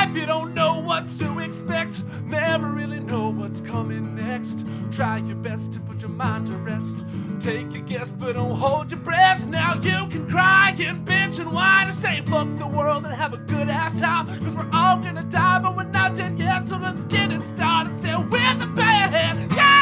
life, you don't know what to expect. Never really know what's coming next. Try your best to put your mind to rest. Take a guess, but don't hold your breath. Now you can cry and bitch and whine and say fuck the world and have a good ass time. Cause we're all gonna die, but we're not dead yet. So let's get it started. Say we're the band. Yeah!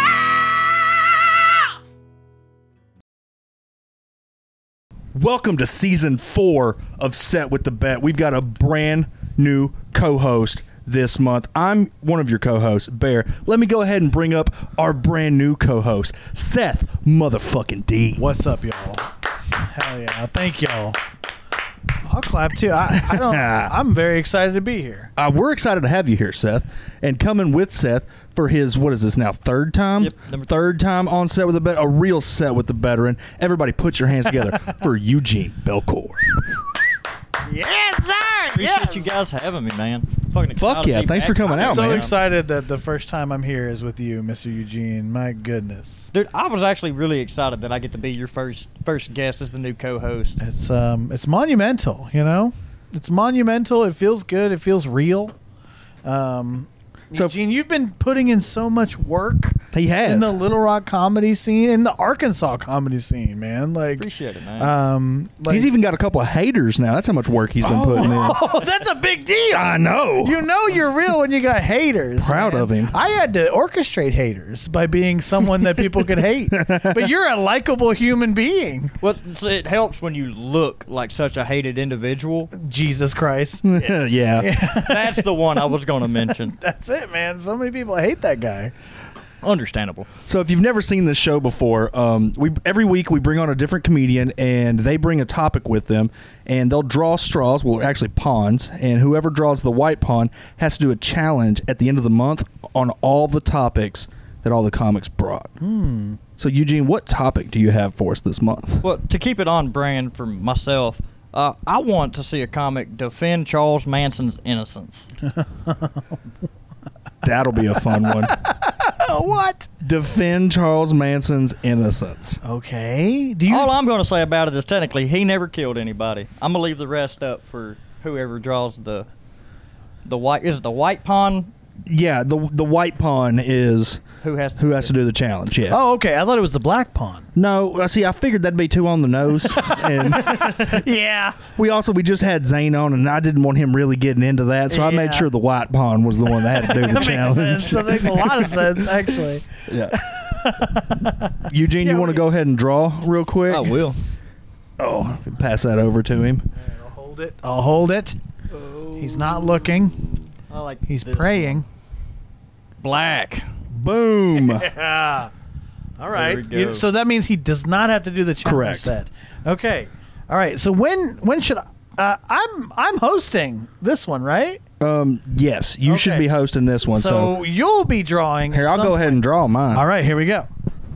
Welcome to season 4 of Set with the Bet. We've got a brand new co-host this month. I'm one of your co-hosts, Bear. Let me go ahead and bring up our brand new co-host, Seth motherfucking D. What's up, y'all? Hell yeah. Thank y'all. I'll clap too. I'm very excited to be here. We're excited to have you here, Seth. And coming with Seth for his, what is this now, third time? Yep. Third time on Set with the Bet, a real Set with the Veteran. Everybody put your hands together for Eugene Belcourt. Yes, sir! Appreciate you guys having me, man. Fucking excited. Fuck yeah, thanks for coming out, I'm so man. excited that the first time I'm here is with you, Mr. Eugene. My goodness. Dude, I was actually really excited that I get to be your first guest as the new co-host. It's monumental, you know? It's monumental. It feels good. It feels real. So, Eugene, you've been putting in so much work. He has. In the Little Rock comedy scene, in the Arkansas comedy scene, man. Like, Appreciate it, man. He's even got a couple of haters now. That's how much work he's been putting in. Oh, that's a big deal. I know. You know you're real when you got haters. Proud man. of him. I had to orchestrate haters by being someone that people could hate. But you're a likable human being. Well, it helps when you look like such a hated individual. Jesus Christ. Yeah. That's the one I was going to mention. That's it, man. So many people hate that guy. Understandable. So if you've never seen this show before, every week we bring on a different comedian and they bring a topic with them and they'll draw straws, well actually pawns, and whoever draws the white pawn has to do a challenge at the end of the month on all the topics that all the comics brought. So Eugene, what topic do you have for us this month? Well, to keep it on brand for myself, I want to see a comic defend Charles Manson's innocence. That'll be a fun one. What? Defend Charles Manson's innocence. Okay. All I'm going to say about it is technically he never killed anybody. I'm going to leave the rest up for whoever draws the white. Is it the white pawn? Yeah, the white pawn is who has to do the challenge. Yeah. Oh, okay. I thought it was the black pawn. No, see, I figured that'd be too on the nose. And yeah. We just had Zane on, and I didn't want him really getting into that, so I made sure the white pawn was the one that had to do the challenge. Makes sense. That makes a lot of sense, actually. Yeah. Eugene, you want to go ahead and draw real quick? I will. Oh, pass that over to him. I'll hold it. Oh. He's not looking. He's praying. Black. Boom. Yeah. All right. So that means he does not have to do the challenge set. Okay. All right. So when should I'm hosting this one, right? Yes, you should be hosting this one. So you'll be drawing. Here, I'll go ahead and draw mine. All right. Here we go.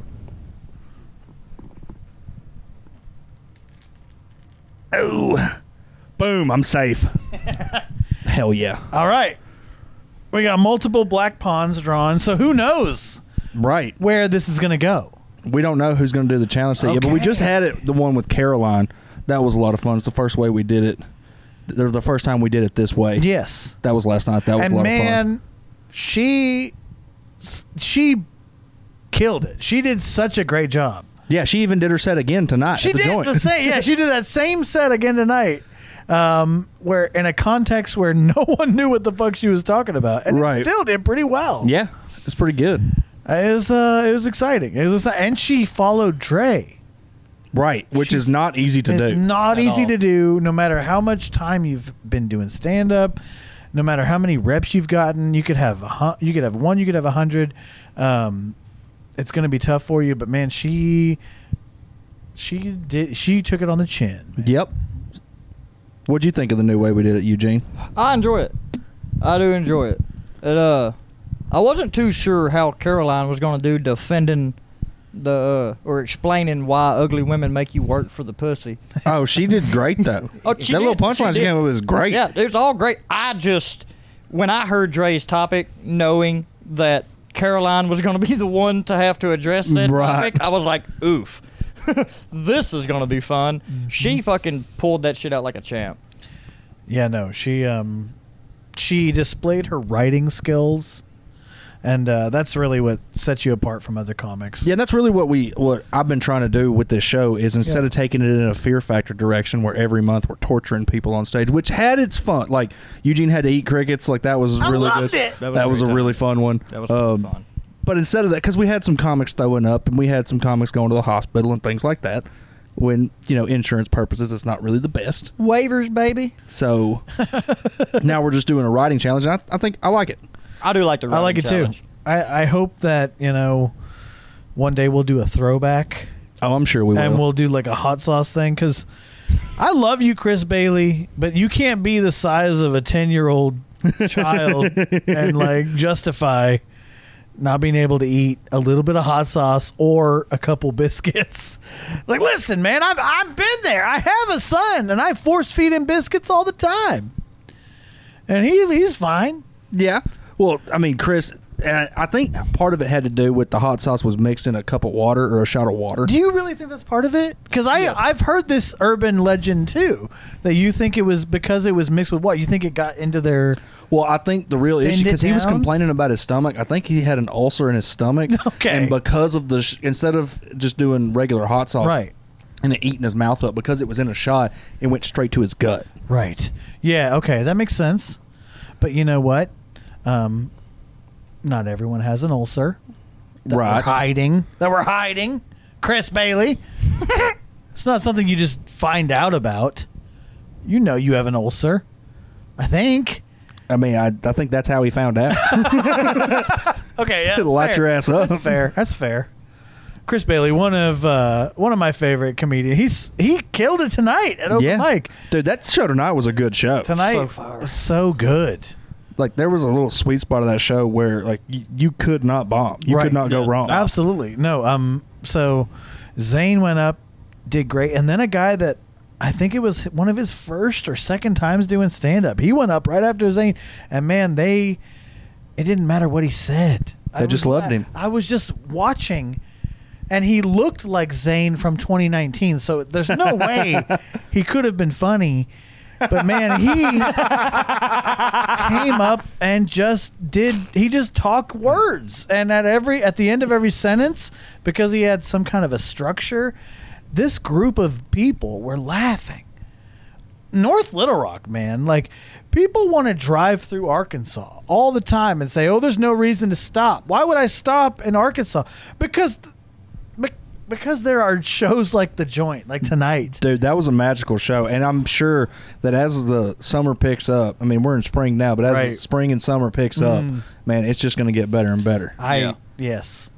Oh. Boom. I'm safe. Hell yeah. All right. We got multiple black pawns drawn, so who knows where this is going to go. We don't know who's going to do the challenge set yet, but we just had it, the one with Caroline. That was a lot of fun. It's the first way we did it. The first time we did it this way. Yes. That was last night. That was a lot of fun. And man, she killed it. She did such a great job. Yeah, she even did her set again tonight. She did the same. Yeah, she did that same set again tonight. Where in a context where no one knew what the fuck she was talking about, and it still did pretty well. Yeah, it's pretty good. It was exciting. And she followed Dre, which is not easy to do. It's not easy to do. No matter how much time you've been doing stand up, no matter how many reps you've gotten, you could have 100. You could have 100. It's going to be tough for you, but man, she took it on the chin. Man. Yep. What'd you think of the new way we did it, Eugene? I enjoy it. I do enjoy it. I wasn't too sure how Caroline was going to do defending or explaining why ugly women make you work for the pussy. Oh, she did great though. That little punchline she came up with was great. Yeah, it was all great. When I heard Dre's topic, knowing that Caroline was going to be the one to have to address that topic, I was like, oof. This is going to be fun. Mm-hmm. She fucking pulled that shit out like a champ. Yeah, no, she she displayed her writing skills, and that's really what sets you apart from other comics. Yeah, and that's really what I've been trying to do with this show is instead Yeah. of taking it in a Fear Factor direction where every month we're torturing people on stage, which had its fun. Like Eugene had to eat crickets, like that was really loved good. it. That was a great really time. fun one. That was really fun. But instead of that, because we had some comics throwing up and we had some comics going to the hospital and things like that, when insurance purposes, it's not really the best. Waivers, baby. So now we're just doing a writing challenge, and I think I like it. I do like the. I like it challenge. too. I hope that one day we'll do a throwback. Oh, I'm sure we will. And we'll do like a hot sauce thing, because I love you, Chris Bailey, but you can't be the size of a 10-year-old child and like justify not being able to eat a little bit of hot sauce or a couple biscuits. Like, listen, man, I've been there. I have a son, and I force feed him biscuits all the time, and he's fine. Yeah. Well, I mean, Chris, I think part of it had to do with the hot sauce was mixed in a cup of water or a shot of water. Do you really think that's part of it? Because I've heard this urban legend too, that you think it was because it was mixed with what? You think it got into their... Well, I think the real issue, Thinned it because he was down? complaining about his stomach. I think he had an ulcer in his stomach. Okay. And because of instead of just doing regular hot sauce, Right. and it eating his mouth up, because it was in a shot, it went straight to his gut. Right. Yeah, okay, that makes sense. But you know what? Not everyone has an ulcer. That Right. we're hiding. Chris Bailey. It's not something you just find out about. You know you have an ulcer. I think. I mean, I think that's how he found out. Okay, yeah. It'll light your ass up. That's fair. That's fair. Chris Bailey, one of my favorite comedians. He killed it tonight at open mic. Dude, that show tonight was a good show. Tonight So far. was so good. Like, there was a little sweet spot of that show where, like, you could not bomb. You Right. could not go Yeah. wrong. Absolutely. No, so Zane went up, did great, and then a guy that I think it was one of his first or second times doing stand up. He went up right after Zane, and man, it didn't matter what he said. They just loved him. I was just watching, and he looked like Zane from 2019, so there's no way he could have been funny. But man, he came up and he just talked words, and at the end of every sentence, because he had some kind of a structure, this group of people were laughing. North Little Rock, man, like, people want to drive through Arkansas all the time and say, "Oh, there's no reason to stop." Why would I stop in Arkansas? Because there are shows like The Joint, like tonight. Dude, that was a magical show, and I'm sure that as the summer picks up, I mean, we're in spring now, but as Right. the spring and summer picks up, man, it's just going to get better and better. Yes.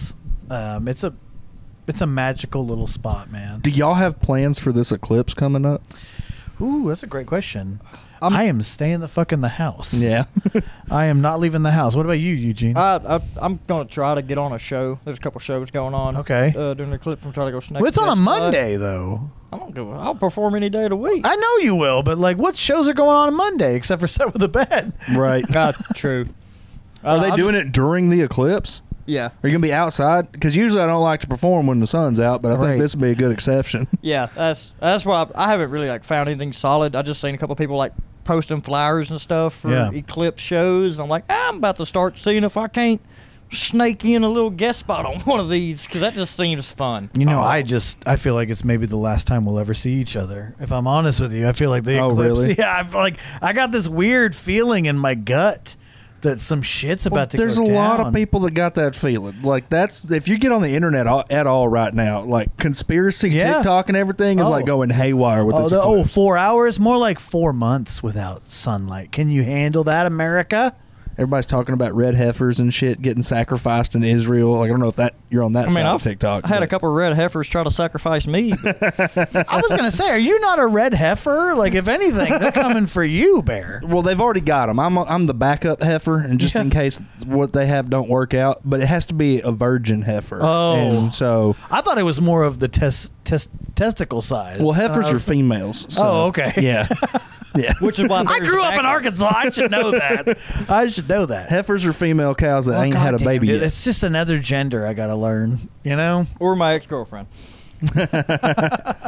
It's a magical little spot, man. Do y'all have plans for this eclipse coming up? Ooh, that's a great question. I am staying the fuck in the house. Yeah. I am not leaving the house. What about you, Eugene? I'm gonna try to get on a show. There's a couple shows going on. Okay. During the eclipse, I'm trying to go snake. Well, it's on a guest spot. Monday, though. I don't go. I'll perform any day of the week. I know you will, but like, what shows are going on Monday except for Set with a Bed? Right. True. Are they doing it during the eclipse? Yeah. Are you going to be outside? Because usually I don't like to perform when the sun's out, but I Right. think this would be a good exception. Yeah. That's why I haven't really like found anything solid. I just seen a couple people like posting flyers and stuff for Yeah. eclipse shows. I'm like, I'm about to start seeing if I can't snake in a little guest spot on one of these, because that just seems fun. You know, I feel like it's maybe the last time we'll ever see each other. If I'm honest with you, I feel like the Oh, eclipse. really? Yeah, I feel like I got this weird feeling in my gut that some shit's about to go There's down. a lot of people that got that feeling. Like, that's, if you get on the internet at all right now, like conspiracy Yeah. TikTok and everything is Oh. like going haywire with this. Oh, eclipse. 4 hours? More like 4 months without sunlight. Can you handle that, America? Everybody's talking about red heifers and shit getting sacrificed in Israel. Like, I don't know if that you're on that I mean, side of I've TikTok. I had a but- couple of red heifers try to sacrifice me. I was going to say, are you not a red heifer? Like, if anything, they're coming for you, Bear. Well, they've already got them. I'm the backup heifer, and just in case what they have don't work out, but it has to be a virgin heifer. Oh. And so, I thought it was more of the testicle size. well, heifers And I are was- females. So, Oh, okay. Yeah. Yeah. Which is why I Bear's grew up in backup. Arkansas. I should know that. I should know that. Heifers are female cows that Oh, ain't had a goddamn, baby dude, yet. It's just another gender I got to learn, you know? Or my ex-girlfriend.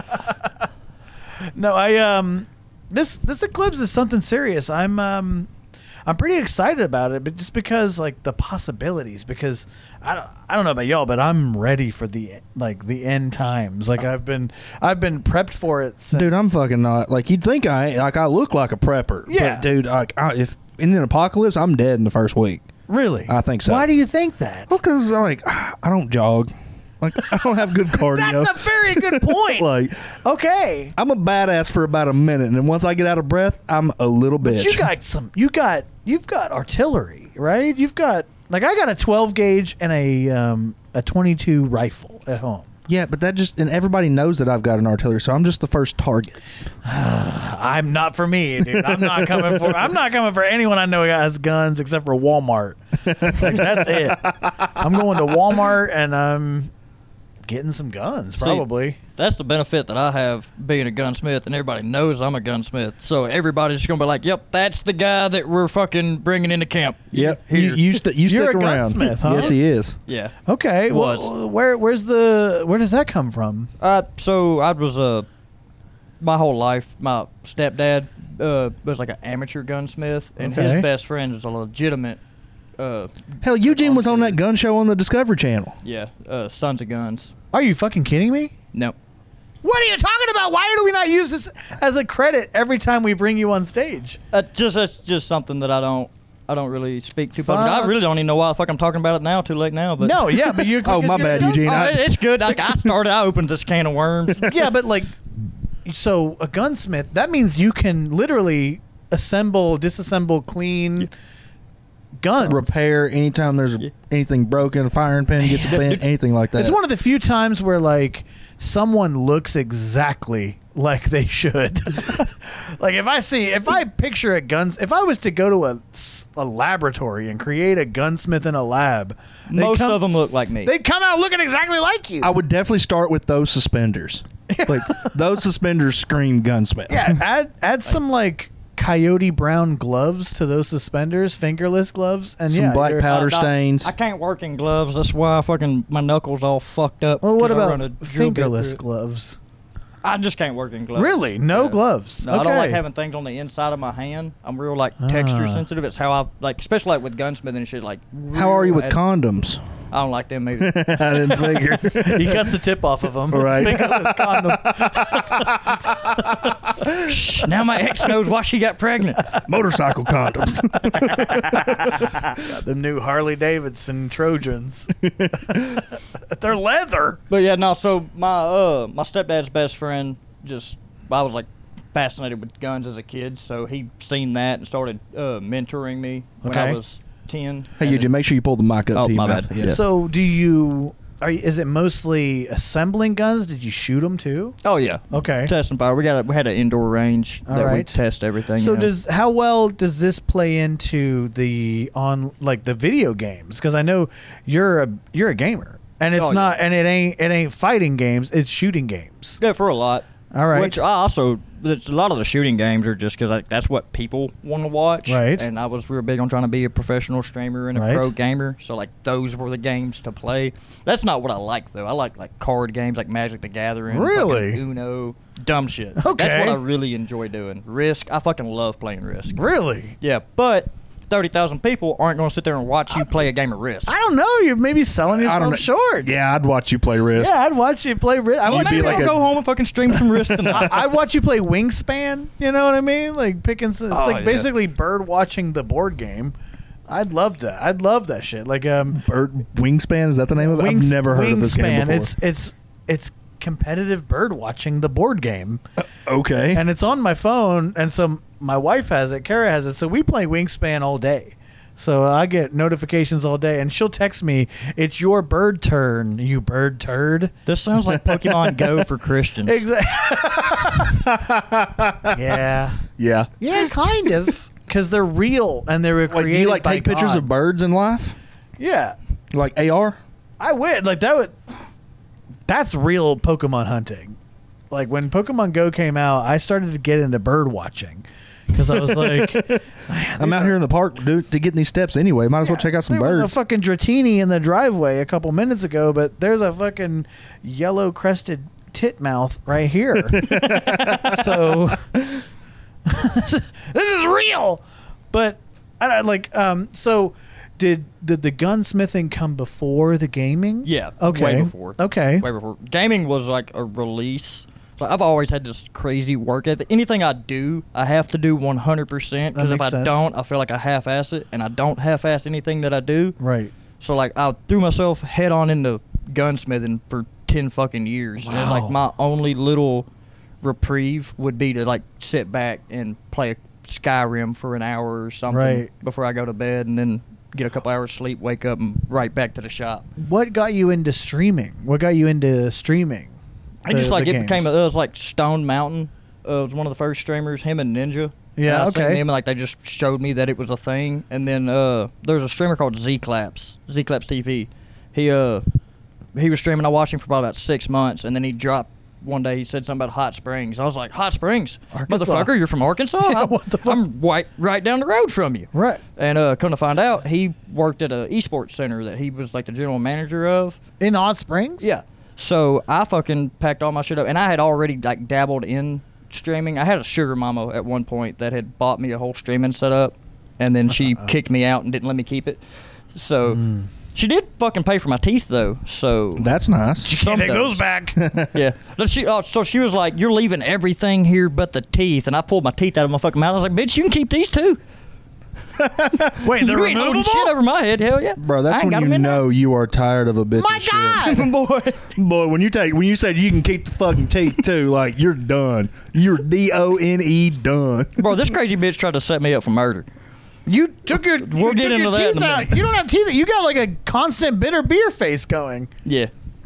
No, this eclipse is something serious. I'm I'm pretty excited about it, but just because like the possibilities. Because I don't know about y'all, but I'm ready for the end times. Like I've been prepped for it. Since, Dude, I'm fucking not. Like you'd think I look like a prepper. Yeah. But dude, if in an apocalypse, I'm dead in the first week. Really? I think so. Why do you think that? Well, because like I don't jog. Like I don't have good cardio. That's a very good point. Like okay, I'm a badass for about a minute, and then once I get out of breath, I'm a little bitch. But you've got artillery, right? You've got like I got a 12 gauge and a 22 rifle at home. Yeah, but and everybody knows that I've got an artillery, so I'm just the first target. I'm not for me, dude. I'm not coming for anyone I know has guns except for Walmart. Like that's it. I'm going to Walmart and I'm getting some guns, probably. See, that's the benefit that I have being a gunsmith, and everybody knows I'm a gunsmith. So everybody's just gonna be like, "Yep, that's the guy that we're fucking bringing into camp." Yep, Here. you stick You're a around. gunsmith, huh? Yes, he is. Yeah. Okay. Was. Well, where does that come from? So I was my whole life, my stepdad was like an amateur gunsmith, and Okay. his best friend is a legitimate. Hell, Eugene was on that gun show on the Discovery Channel. Sons of Guns. Are you fucking kidding me? Nope. What are you talking about? Why do we not use this as a credit every time we bring you on stage? That's just something that I don't really speak to public. Fuck. I really don't even know why the fuck I'm talking about it now. Too late now. But No, yeah, but you. Oh, my bad, Eugene. Oh, it's good. Like I opened this can of worms. Yeah, but like, so a gunsmith, that means you can literally assemble, disassemble, clean guns. Repair anytime there's anything broken, a firing pin gets bent, anything like that. It's one of the few times where like someone looks exactly like they should. Like if I picture if I was to go to a laboratory and create a gunsmith in a lab, Most of them look like me. they'd come out looking exactly like you. I would definitely start with those suspenders. Like those suspenders scream gunsmith. Yeah, add some like coyote brown gloves to those suspenders, fingerless gloves, and Some black you're- powder stains. I can't work in gloves. That's why my knuckles all fucked up. Well, what 'cause I run a about drill bit fingerless through it. gloves? I just can't work in gloves. Really, no gloves. No, I don't like Okay. having things on the inside of my hand. I'm real like texture sensitive. It's how I like, especially like with gunsmithing and shit. Like, How are you with real- condoms? I don't like them either. I didn't figure. He cuts the tip off of them. Right. Fingerless condom. Shh, now my ex knows why she got pregnant. Motorcycle condoms. Got them new Harley Davidson Trojans. They're leather. But yeah, no. So my stepdad's best friend I was like fascinated with guns as a kid, so he seen that and started mentoring me when I Okay. was 10. Hey, Eugene, make sure you pull the mic up. Oh, to you, my man. bad. Yeah. So is it mostly assembling guns? Did you shoot them too? Oh yeah. Okay. Test and fire. We had an indoor range All that we right. test everything. So you know. how well does this play into the video games? Because I know you're a gamer, and it's Oh, not, and it ain't fighting games. It's shooting games. Yeah, for a lot. All right. Which a lot of the shooting games are just because that's what people want to watch. Right. And we were big on trying to be a professional streamer and a Right. pro gamer. So like those were the games to play. That's not what I like though. I like card games like Magic the Gathering. Really? fucking Uno. Dumb shit. Okay. That's what I really enjoy doing. Risk. I fucking love playing Risk. Really? Yeah, but 30,000 people aren't going to sit there and watch you play a game of Risk. I don't know. You're maybe selling I don't yourself know. short. Yeah, I'd watch you play Risk. Yeah, I'd watch you play. I Well, would maybe like I'll a- go home and fucking stream some Risk tonight. I'd watch you play Wingspan. You know what I mean? Like picking. It's like yeah. basically bird watching the board game. I'd love that. I'd love that shit. Like Bird Wingspan, is that the name of it? I've never heard of this game Wingspan. before. It's competitive bird watching the board game, Okay. and it's on my phone. And so my wife has it, Kara has it. So we play Wingspan all day. So I get notifications all day, and she'll text me, "It's your bird turn, you bird turd." This sounds like Pokemon Go for Christians. Exactly. Yeah. Yeah. Yeah, kind of. Because they're real and they were Like, created do you like by take pictures God. of birds in life? Yeah, Like AR? I would. Like that would. That's real Pokemon hunting. Like when Pokemon Go came out, I started to get into bird watching because I was like, man, I'm out here in the park to get in these steps anyway. Might as well check out some there was birds. a fucking Dratini in the driveway a couple minutes ago, but there's a fucking yellow crested titmouth right here. So this is real. But So did the gunsmithing come before the gaming? Yeah. Okay. Way before. Okay. Way before. Gaming was like a release. So I've always had this crazy work ethic. Anything I do, I have to do 100%. Because if I don't, I feel like I half-ass it, and I don't half-ass anything that I do. Right. So like I threw myself head on into gunsmithing for 10 fucking years. Wow. And it's like my only little reprieve would be to like sit back and play a Skyrim for an hour or something Right. before I go to bed, and then get a couple hours sleep, wake up, and right back to the shop. What got you into streaming? What got you into streaming? I just like the it became games? it was like Stone Mountain. It was one of the first streamers, him and Ninja. Yeah, And I seen okay. them, and like they just showed me that it was a thing. And then there's a streamer called Z-Claps TV. He was streaming. I watched him for probably about 6 months, and then he dropped one day. He said something about Hot Springs. I was like, Hot Springs, Arkansas. motherfucker, you're from Arkansas? Yeah, what the fuck? I'm right down the road from you. Right. And come to find out, he worked at a esports center that he was like the general manager of. In Hot Springs? Yeah. So I fucking packed all my shit up, and I had already like dabbled in streaming. I had a sugar mama at one point that had bought me a whole streaming setup, and then she kicked me out and didn't let me keep it. So she did fucking pay for my teeth though. So That's nice. some Take does. those back. Yeah. But so she was like, "You're leaving everything here but the teeth," and I pulled my teeth out of my fucking mouth. I was like, "Bitch, you can keep these too." Wait, they're You ain't holding removable? shit over my head, hell yeah. Bro, I that's ain't got when 'em you in know you are tired of a bitch. My God! there. Boy. Boy, when you said you can keep the fucking teeth too, like you're done. You're DONE done. Bro, this crazy bitch tried to set me up for murder. You took your We'll get into that in a teeth out. minute. You don't have teeth. You got like a constant bitter beer face going. Yeah.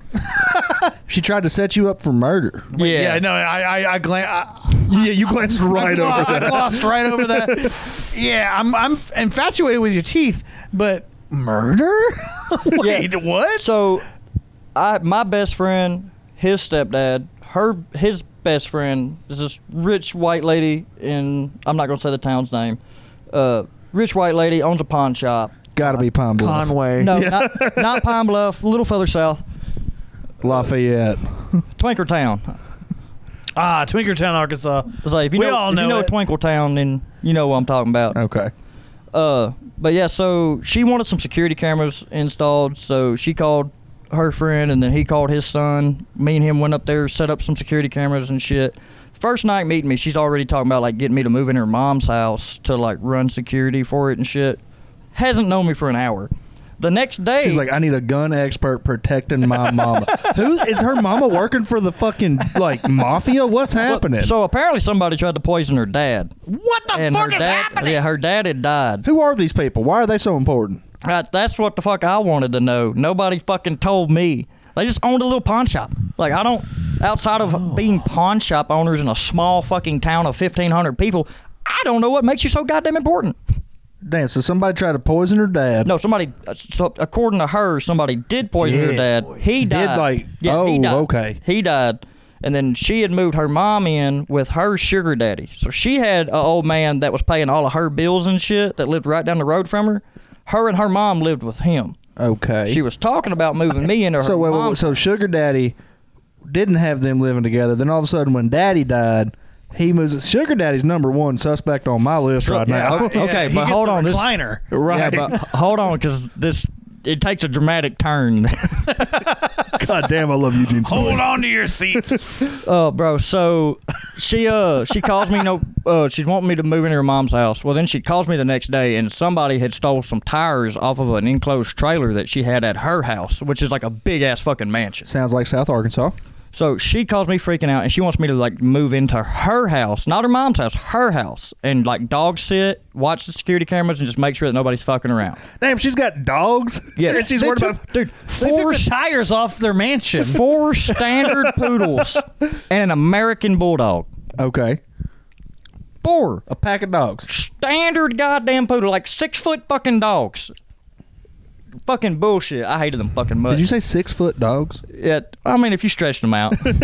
She tried to set you up for murder. Yeah. No, I Yeah, you glanced right over I that. glossed right over that. Yeah, I'm infatuated with your teeth, but murder? Wait, what? So, my best friend, his stepdad, his best friend is this rich white lady in, I'm not gonna say the town's name. Rich white lady owns a pawn shop. Gotta be Pine Bluff. Conway. No, not Pine Bluff, a little further south, Lafayette. Twinkertown. Twinkertown, Arkansas. It's like if you We know, all if know you know it. Twinkletown, then you know what I'm talking about. Okay. But yeah, so she wanted some security cameras installed, so she called her friend, and then he called his son. Me and him went up there, set up some security cameras and shit. First night meeting me, she's already talking about like getting me to move in her mom's house to like run security for it and shit. Hasn't known me for an hour. The next day, She's like, I need a gun expert protecting my mama. Who is her mama working for the fucking like mafia? What's happening? so apparently somebody tried to poison her dad. What the And fuck her is dad, happening? yeah, her dad had died. Who are these people? Why are they so important? That's what the fuck I wanted to know. Nobody fucking told me. They just owned a little pawn shop. Like, I don't, outside of being pawn shop owners in a small fucking town of 1,500 people, I don't know what makes you so goddamn important. Damn, so somebody tried to poison her dad. No, somebody, so according to her, somebody did poison her Did. dad. He died. like- he oh, died. okay. He died. And then she had moved her mom in with her sugar daddy. So she had an old man that was paying all of her bills and shit that lived right down the road from her. Her and her mom lived with him. Okay. She was talking about moving me into her so wait, mom's. so Sugar Daddy didn't have them living together. Then all of a sudden, when Daddy died, he moves. Sugar Daddy's number one suspect on my list right now. Okay, he but gets hold the on. This, recliner. Right. Yeah, but hold on, because it takes a dramatic turn. God damn, I love Eugene Smith. Hold on to your seats. Oh, bro. So she calls me. She's wanting me to move into her mom's house. Well, then she calls me the next day, and somebody had stole some tires off of an enclosed trailer that she had at her house, which is like a big ass fucking mansion. Sounds like South Arkansas. So she calls me freaking out, and she wants me to like move into her house, not her mom's house, her house, and like dog sit, watch the security cameras, and just make sure that nobody's fucking around. Damn, she's got dogs. Yeah, and she's worried about. dude. They took Four the tires off their mansion. 4 standard poodles and an American bulldog. Okay, 4 a pack of dogs. standard goddamn poodle, like 6 foot fucking dogs. Fucking bullshit. I hated them fucking much. Did you say 6 foot dogs? Yeah, I mean, if you stretched them out. I'm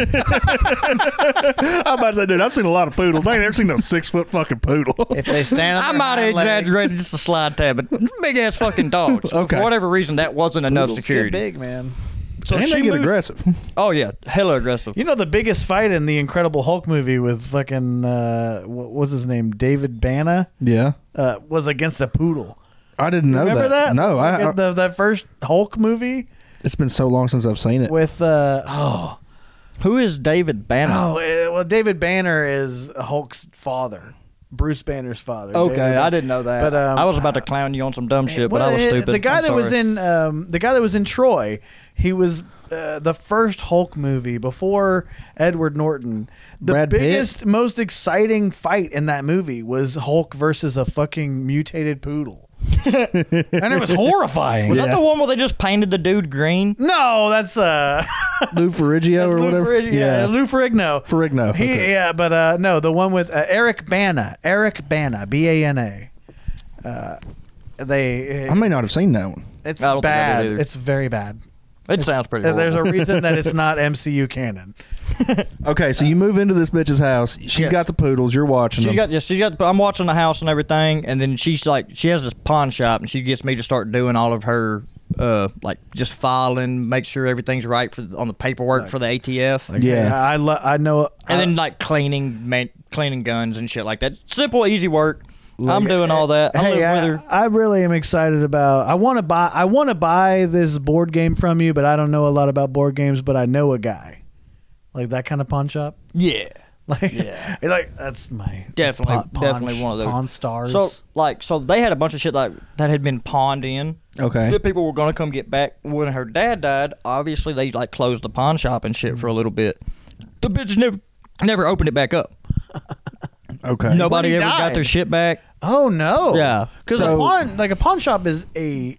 about to say, dude, I've seen a lot of poodles. I ain't ever seen a 6 foot fucking poodle. If they stand on I their might have hind legs. exaggerated just a slide tab, but big ass fucking dogs. Okay. For whatever reason, that wasn't enough Poodles security. get big, man. So and she they get moves- aggressive. Oh yeah, hella aggressive. You know the biggest fight in the Incredible Hulk movie with fucking what was his name, David Bana, Yeah. was against a poodle. I didn't know Remember that? No, Like that first Hulk movie it's been so long since I've seen it. with Who is David Banner? well, David Banner is Hulk's father, Bruce Banner's father. Okay, David- I didn't know that. But, I was about to clown you on some dumb shit, but I was stupid. The guy I'm that was sorry. in Troy, he was the first Hulk movie before Edward Norton. The Brad Pitt? biggest, most exciting fight in that movie was Hulk versus a fucking mutated poodle. And it was horrifying. Was that the one where they just painted the dude green? No, that's Lou Ferrigno or Lou whatever. Ferrigno. Lou Ferrigno. Ferrigno. He, that's it. yeah, but no, the one with Eric Bana, Bana. I may not have seen that one. It's I don't think I bad. did either. It's very bad. It sounds pretty horrible. There's a reason that it's not MCU canon. Okay, so you move into this bitch's house. She's Yes. got the poodles. You're watching them. I'm watching the house and everything, and then she has this pawn shop, and she gets me to start doing all of her, just filing, make sure everything's right on the paperwork for the ATF, Yeah. I know. and then cleaning guns and shit like that. Simple, easy work. I'm doing all that. I Hey, live with her. I really am excited about. I want to buy this board game from you, but I don't know a lot about board games. But I know a guy, like that kind of pawn shop. Yeah. Like, Yeah. like that's my Definitely one of those. Pawn Stars. So they had a bunch of shit that had been pawned in. Okay. The people were gonna come get back. When her dad died, obviously they closed the pawn shop and shit for a little bit. The bitch never opened it back up. Okay. Nobody When he ever got died. their shit back. Oh no! Yeah. because So- a pawn shop is a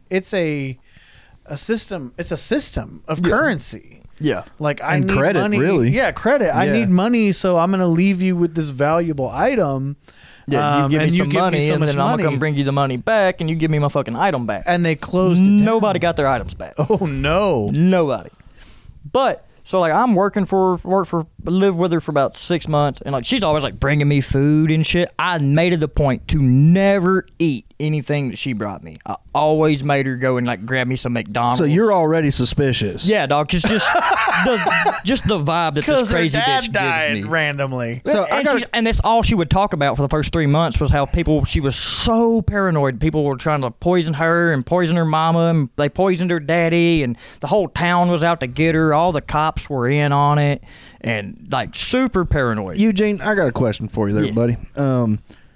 system. It's a system of currency. Yeah. Like I And need credit, money. really. Yeah, credit. I Yeah. need money, so I'm gonna leave you with this valuable item. Yeah, you give and me some money, so and much then I'm money. gonna come bring you the money back, and you give me my fucking item back. And they closed it down. Nobody got their items back. Oh no! Nobody. But so I'm live with her for about 6 months, and she's always bringing me food and shit. I made it a point to never eat anything that she brought me. I always made her go and grab me some McDonald's. So you're already suspicious. yeah, dog. Cause just the vibe that this Because her crazy dad bitch died gives me. randomly. So And that's all she would talk about for the first 3 months was how she was so paranoid. People were trying to poison her and poison her mama, and they poisoned her daddy, and the whole town was out to get her. All the cops were in on it, and super paranoid. Eugene, I got a question for you there, Yeah. buddy.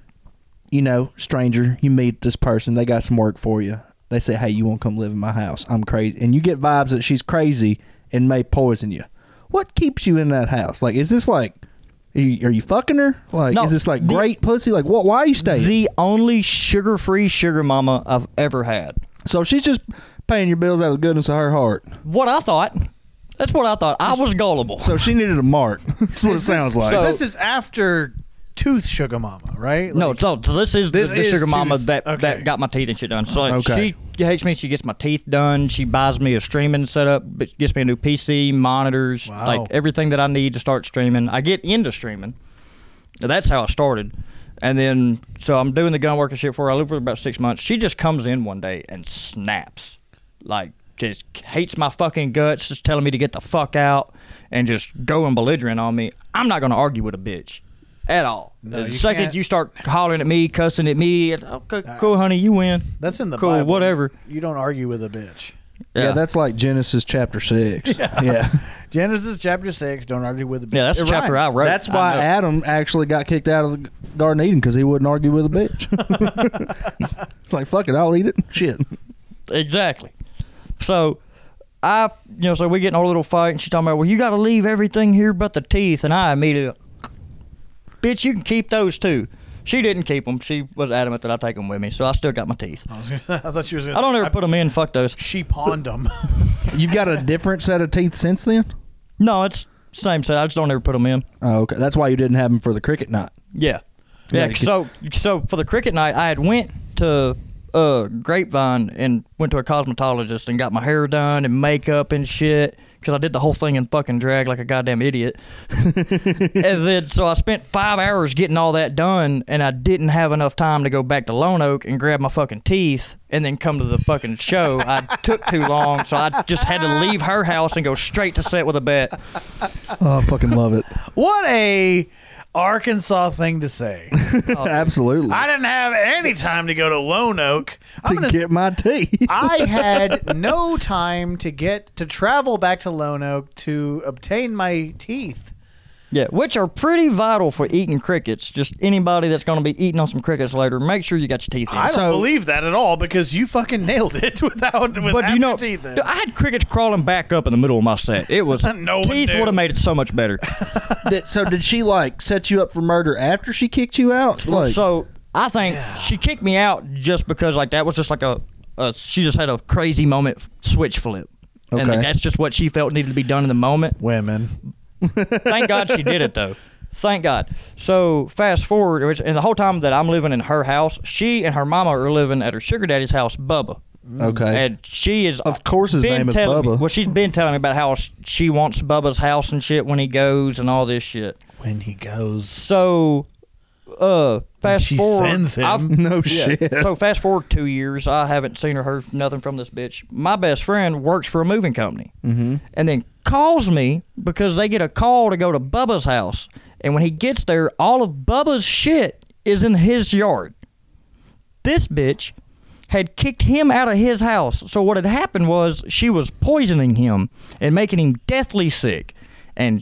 Stranger, you meet this person, they got some work for you. They say, hey, you want to come live in my house? I'm crazy. And you get vibes that she's crazy and may poison you. What keeps you in that house? Is this are you fucking her? No, is this great pussy? Why are you staying? The only sugar-free sugar mama I've ever had. So she's just paying your bills out of the goodness of her heart. What I thought. That's what I thought. I was gullible. So she needed a mark. That's what it sounds like. so- This is after Tooth Sugar Mama, right? No, so this is This the is sugar mama tooth. that Okay. got my teeth and shit done. So Okay. she hates me. She gets my teeth done. She buys me a streaming setup, but gets me a new PC, monitors, Wow. everything that I need to start streaming. I get into streaming. That's how I started. And then, so I'm doing the gun work and shit for her. I live for about 6 months. She just comes in one day and snaps. Just hates my fucking guts, just telling me to get the fuck out and just going belligerent on me. I'm not going to argue with a bitch at all. No, The you second can't. you start hollering at me, cussing at me, it's, okay, cool, honey, you win. That's in the cool, Bible. whatever. You don't argue with a bitch. yeah, that's like Genesis chapter 6. Yeah. Genesis chapter 6. Don't argue with a bitch. Yeah, that's the It chapter rhymes. I wrote. That's why I know. Adam actually got kicked out of the Garden of Eden because he wouldn't argue with a bitch. It's fuck it, I'll eat it. Shit. Exactly. So so we get in a little fight, and she's talking about, well, you got to leave everything here but the teeth, and I immediately, bitch, you can keep those too. She didn't keep them. She was adamant that I take them with me, so I still got my teeth. I thought she was. I don't ever put them in. Fuck those. She pawned them. You've got a different set of teeth since then? No, it's same set. I just don't ever put them in. Oh, okay. That's why you didn't have them for the cricket night. Yeah. Yeah, Yeah. So for the cricket night, I had went to Grapevine and went to a cosmetologist and got my hair done and makeup and shit because I did the whole thing in fucking drag like a goddamn idiot. And then so I spent 5 hours getting all that done, and I didn't have enough time to go back to Lone Oak and grab my fucking teeth and then come to the fucking show. I took too long, so I just had to leave her house and go straight to set with a bet. Oh, I fucking love it. What a Arkansas thing to say. Absolutely. I didn't have any time to go to Lone Oak to get my teeth. I had no time to travel back to Lone Oak to obtain my teeth. Yeah, which are pretty vital for eating crickets. Just anybody that's going to be eating on some crickets later, make sure you got your teeth in. I don't believe that at all because you fucking nailed it without but you know, teeth in. I had crickets crawling back up in the middle of my set. It was No one teeth knew. would have made it so much better. So did she like set you up for murder after she kicked you out? Like, So I think she kicked me out just because like that was just like she just had a crazy moment switch flip. And Okay. like, that's just what she felt needed to be done in the moment. Women. Thank God she did it though. Thank God. So fast forward, and the whole time that I'm living in her house, she and her mama are living at her sugar daddy's house, Bubba. okay. And she is, Of course his been name is telling me- Bubba. well, she's been telling me about how she wants Bubba's house and shit when he goes and all this shit. When he goes. So, fast she forward. sends him. No shit. So fast forward 2 years, I haven't seen or heard nothing from this bitch. My best friend works for a moving company, and then calls me because they get a call to go to Bubba's house. And when he gets there, all of Bubba's shit is in his yard. This bitch had kicked him out of his house. So what had happened was she was poisoning him and making him deathly sick. And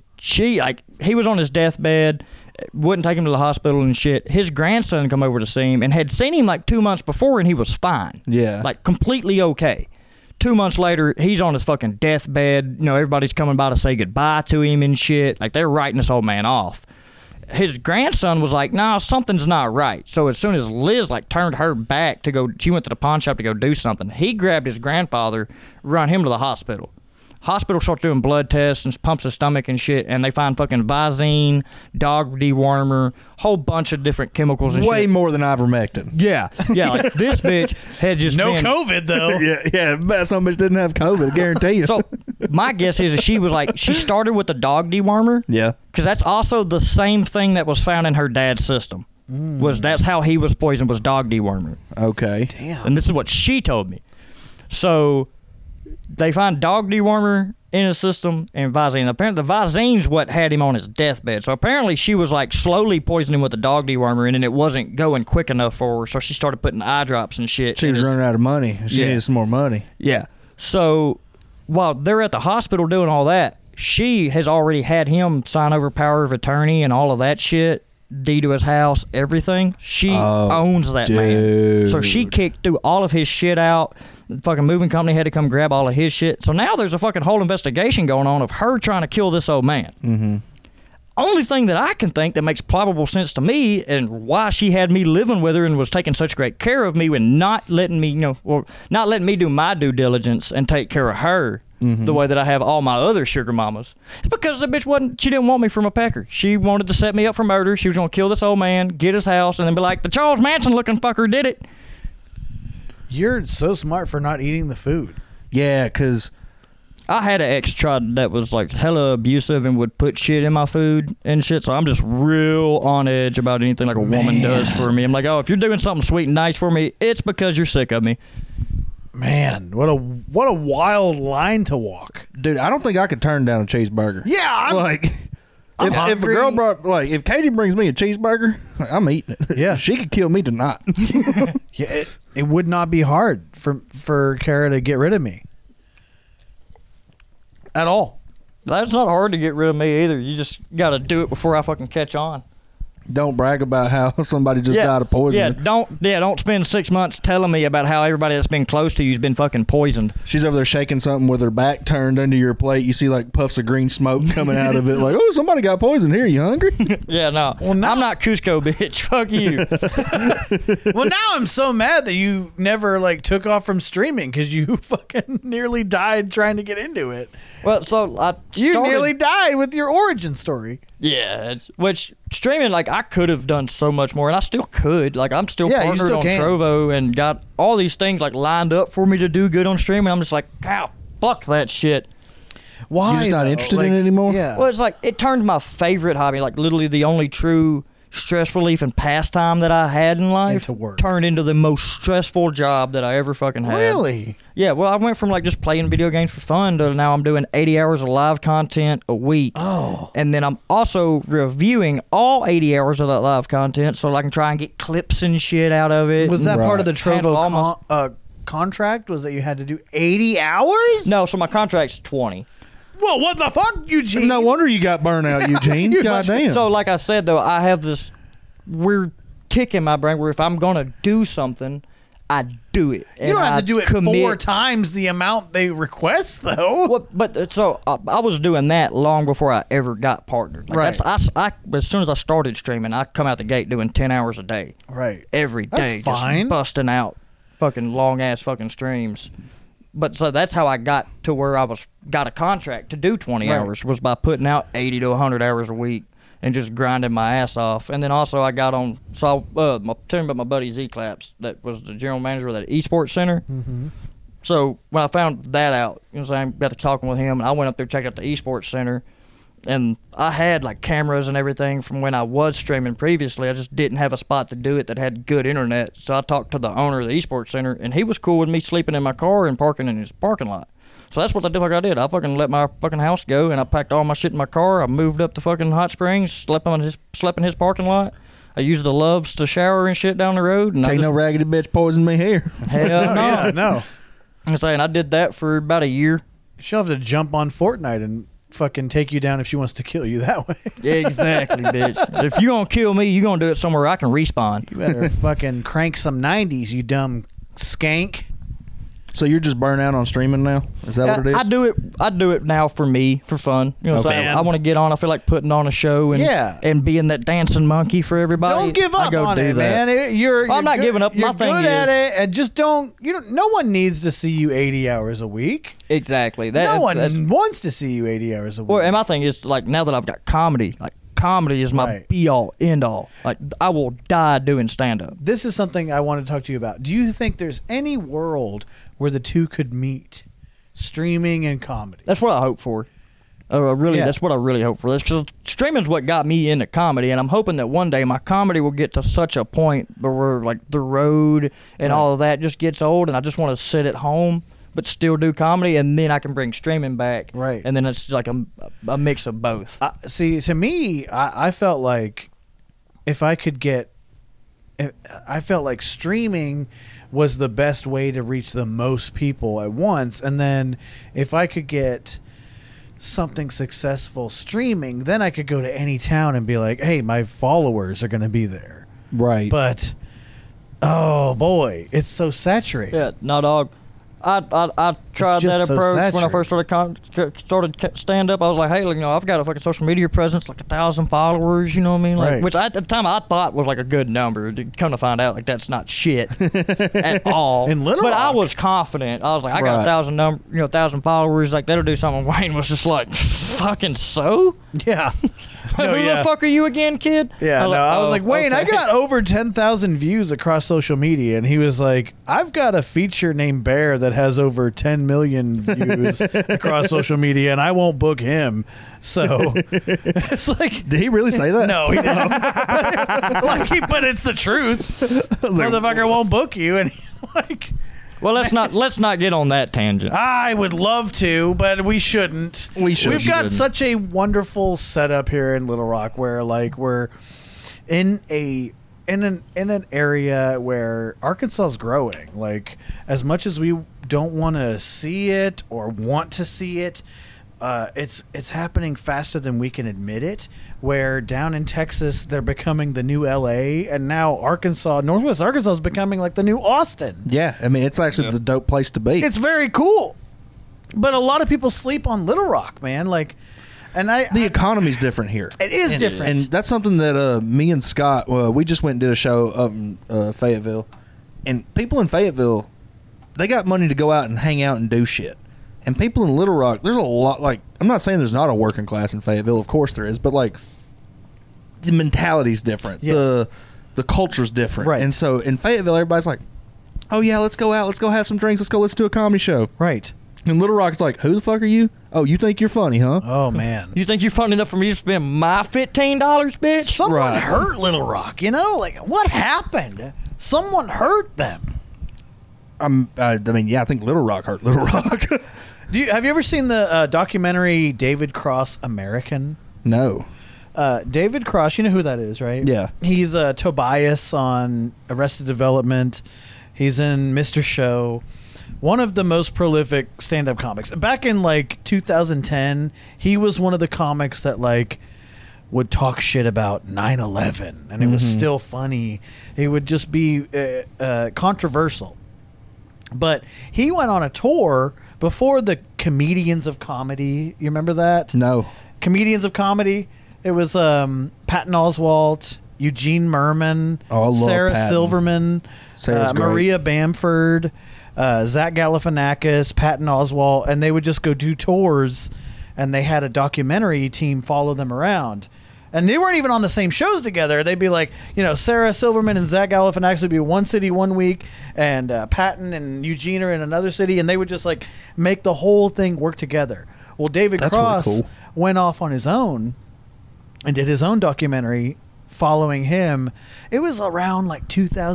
he was on his deathbed, wouldn't take him to the hospital and shit. His grandson come over to see him and had seen him like 2 months before and he was fine. Yeah. Like completely okay. 2 months later, he's on his fucking deathbed. You know, everybody's coming by to say goodbye to him and shit. Like they're writing this old man off. His grandson was like, nah, something's not right. So as soon as Liz like turned her back to go, she went to the pawn shop to go do something. He grabbed his grandfather, run him to the hospital. Hospital starts doing blood tests and pumps his stomach and shit, and they find fucking Visine, dog dewormer, whole bunch of different chemicals and Way shit. more than ivermectin. Yeah, like this bitch had just No been, COVID, though. Yeah. But some bitch didn't have COVID. I guarantee you. So my guess is that she was like, she started with the dog dewormer. yeah. Because that's also the same thing that was found in her dad's system. That's how he was poisoned, was dog dewormer. Okay. Damn. And this is what she told me. So they find dog dewormer in his system and Visine. Apparently the Visine's what had him on his deathbed. So apparently she was like slowly poisoning him with the dog dewormer and then it wasn't going quick enough for her. So she started putting eye drops and shit. She in was his- running out of money. She Yeah. needed some more money. Yeah. So while they're at the hospital doing all that, she has already had him sign over power of attorney and all of that shit, deed to his house, everything. She owns that man. So she kicked through all of his shit out. The fucking moving company had to come grab all of his shit. So now there's a fucking whole investigation going on of her trying to kill this old man. Mm-hmm. Only thing that I can think that makes probable sense to me and why she had me living with her and was taking such great care of me and not letting me, not letting me do my due diligence and take care of her the way that I have all my other sugar mamas. It's because the bitch she didn't want me from a pecker. She wanted to set me up for murder. She was going to kill this old man, get his house, and then be like, the Charles Manson looking fucker did it. You're so smart for not eating the food. Yeah, because I had an ex that was like hella abusive and would put shit in my food and shit. So I'm just real on edge about anything like a woman does for me. I'm like, oh, if you're doing something sweet and nice for me, it's because you're sick of me. Man, what a wild line to walk. dude, I don't think I could turn down a cheeseburger. Yeah, I'm if a hungry. girl if Katie brings me a cheeseburger, I'm eating it. Yeah. She could kill me tonight. Yeah, it would not be hard for Kara to get rid of me. At all. That's not hard to get rid of me either. You just got to do it before I fucking catch on. Don't brag about how somebody just died of poison. Don't spend 6 months telling me about how everybody that's been close to you's been fucking poisoned. She's over there shaking something with her back turned under your plate. You see like puffs of green smoke coming out of it. Like, oh, somebody got poisoned here. You hungry? Yeah, no. Well, no. I'm not Cusco, bitch. Fuck you. Well, now I'm so mad that you never took off from streaming because you fucking nearly died trying to get into it. Well, so I You started- nearly died with your origin story. Yeah, which streaming, I could have done so much more, and I still could. I'm still Yeah, you partnered still on can. Trovo and got all these things lined up for me to do good on streaming. I'm just like, ow, fuck that shit. Why? You're just not though? interested in it anymore? Yeah. Well, it's like it turned my favorite hobby, like literally the only true stress relief and pastime that I had in life, Into work. turned into the most stressful job that I ever fucking had. Really? Yeah. Well, I went from like just playing video games for fun to now I'm doing 80 hours of live content a week. Oh. And then I'm also reviewing all 80 hours of that live content so I can try and get clips and shit out of it. Was that part of the Right. Handle all my- Trovo contract? Was that you had to do 80 hours? No, so my contract's 20. Well, what the fuck, Eugene? No wonder you got burnt out, Eugene. Goddamn. So, like I said, though, I have this weird tick in my brain where if I'm going to do something, I do it. You don't have to do it commit. 4 times the amount they request, though. Well, but so I was doing that long before I ever got partnered. Like Right. I as soon as I started streaming, I come out the gate doing 10 hours a day. Right. Every day. That's fine. Just busting out fucking long ass fucking streams. But so that's how I got to where I got a contract to do 20 Right. hours was by putting out 80 to 100 hours a week and just grinding my ass off. And then also I got on telling you about my buddy Z Claps that was the general manager of that esports center. Mm-hmm. So when I found that out, you know what I'm saying, got to talking with him, and I went up there, checked out the esports center, and I had like cameras and everything from when I was streaming previously. I just didn't have a spot to do it that had good internet. So I talked to the owner of the esports center, and he was cool with me sleeping in my car and parking in his parking lot. So that's what I did. Like I did. I fucking let my fucking house go, and I packed all my shit in my car. I moved up to fucking Hot Springs, slept in his parking lot. I used the Loves to shower and shit down the road. And Ain't no raggedy bitch poison me here. hell no. Yeah, no. I'm saying I did that for about a year. She'll have to jump on Fortnite and fucking take you down if she wants to kill you that way. Exactly, bitch. If you gonna kill me, you gonna do it somewhere I can respawn. You better fucking crank some 90s, you dumb skank. So you're just burnt out on streaming now? Is that what it is? I do it now for me, for fun. You know what I'm saying? Man. I want to get on. I feel like putting on a show and Yeah. and being that dancing monkey for everybody. Don't give I up go on do it, that. man. You're I'm not good- giving up. You're My thing good at is- it, and just don't. No one needs to see you 80 hours a week. Exactly. No one that's- wants to see you 80 hours a week. Well, and my thing is like now that I've got comedy, like comedy is my Right. be all end all. Like I will die doing stand up. This is something I want to talk to you about. Do you think there's any world where the two could meet, streaming and comedy? That's what I hope for. Yeah. That's what I really hope for. That's because streaming's what got me into comedy, and I'm hoping that one day my comedy will get to such a point where like the road and all of that just gets old, and I just want to sit at home but still do comedy, and then I can bring streaming back. Right. And then it's like a mix of both. See, to me, I felt like if I could get, I felt like streaming was the best way to reach the most people at once, and then if I could get something successful streaming, then I could go to any town and be like, hey, my followers are going to be there. Right. But oh boy, it's so saturated. Yeah, no dog. I tried just that so approach when I saturated. first started stand up. I was like, hey, look, I've got a fucking social media presence, like 1,000 followers. You know what I mean? Like, Right. which at the time I thought was like a good number. Come to find out, like that's not shit at all. In Little but I Rock. was confident. I was like, I got Right. 1,000 followers. Like that'll do something. Wayne was just like, fucking so. Yeah. Who the fuck are you again, kid? Yeah, I was "Oh, like, Wayne, I okay." got over 10,000 views across social media. And he was like, I've got a feature named Bear that has over 10 million views across social media, and I won't book him. So it's like, Did he really say that? no, he didn't. But it's the truth. Motherfucker won't book you. And like, Well, let's not get on that tangent. I would love to, but we shouldn't. We shouldn't. We've got Shouldn't. such a wonderful setup here in Little Rock where like we're in an area where Arkansas is growing. Like as much as we don't want to see it or want to see it, it's happening faster than we can admit it. Where down in Texas they're becoming the new LA, and now Northwest Arkansas is becoming like the new Austin. Yeah, I mean, it's actually the dope place to be. It's very cool, but a lot of people sleep on Little Rock, man. Like, and the economy's different here. it is different. And that's something that me and Scott, we just went and did a show up in Fayetteville. And people in Fayetteville, they got money to go out and hang out and do shit. And people in Little Rock, there's a lot, like, I'm not saying there's not a working class in Fayetteville. Of course there is. But, like, the mentality's different. Yes. The culture's different. Right. And so in Fayetteville, everybody's like, oh, yeah, let's go out. Let's go have some drinks. Let's go listen to a comedy show. Right. And Little Rock's like, who the fuck are you? Oh, you think you're funny, huh? Oh man. You think you're funny enough for me to spend my $15, bitch? Someone Right. hurt Little Rock, you know? Like, what happened? Someone hurt them. I mean, I think Little Rock hurt Little Rock. Have you ever seen the documentary David Cross American? No. David Cross, you know who that is, right? Yeah. He's Tobias on Arrested Development. He's in Mr. Show. One of the most prolific stand-up comics. Back in like 2010, he was one of the comics that like would talk shit about 9/11, and it was still funny. It would just be controversial. But he went on a tour before the Comedians of Comedy. You remember that? No. Comedians of Comedy. It was Patton Oswalt, Eugene Merman, Oh, I love Sarah Patton. Silverman, Sarah's great. Maria Bamford, Zach Galifianakis, Patton Oswalt, and they would just go do tours, and they had a documentary team follow them around. And they weren't even on the same shows together. They'd be like, Sarah Silverman and Zach Galifianakis would be in one city one week, and Patton and Eugene are in another city, and they would just like make the whole thing work together. Well, David That's really Cross cool. went off on his own and did his own documentary following him. It was around like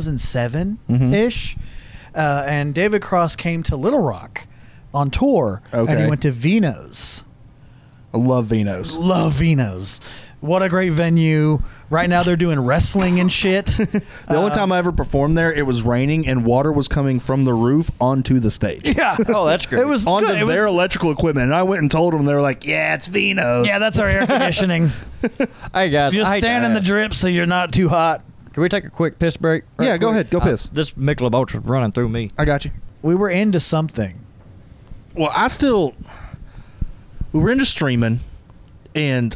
2007-ish. And David Cross came to Little Rock on tour, and he Okay. went to Vino's. I love Vino's. Love Vino's. What a great venue. Right now they're doing wrestling and shit. The only time I ever performed there, it was raining and water was coming from the roof onto the stage. Yeah. Oh, that's great. It was Onto good. It was- their electrical equipment. And I went and told them, they were like, yeah, it's Vino's. Yeah, that's our air conditioning. Hey, guys. Just I hate stand to in the ask. drip so you're not too hot. Can we take a quick piss break? Yeah, go ahead. Go piss. This Michelob Ultra's running through me. I got you. We were into something. Well, we were into streaming, and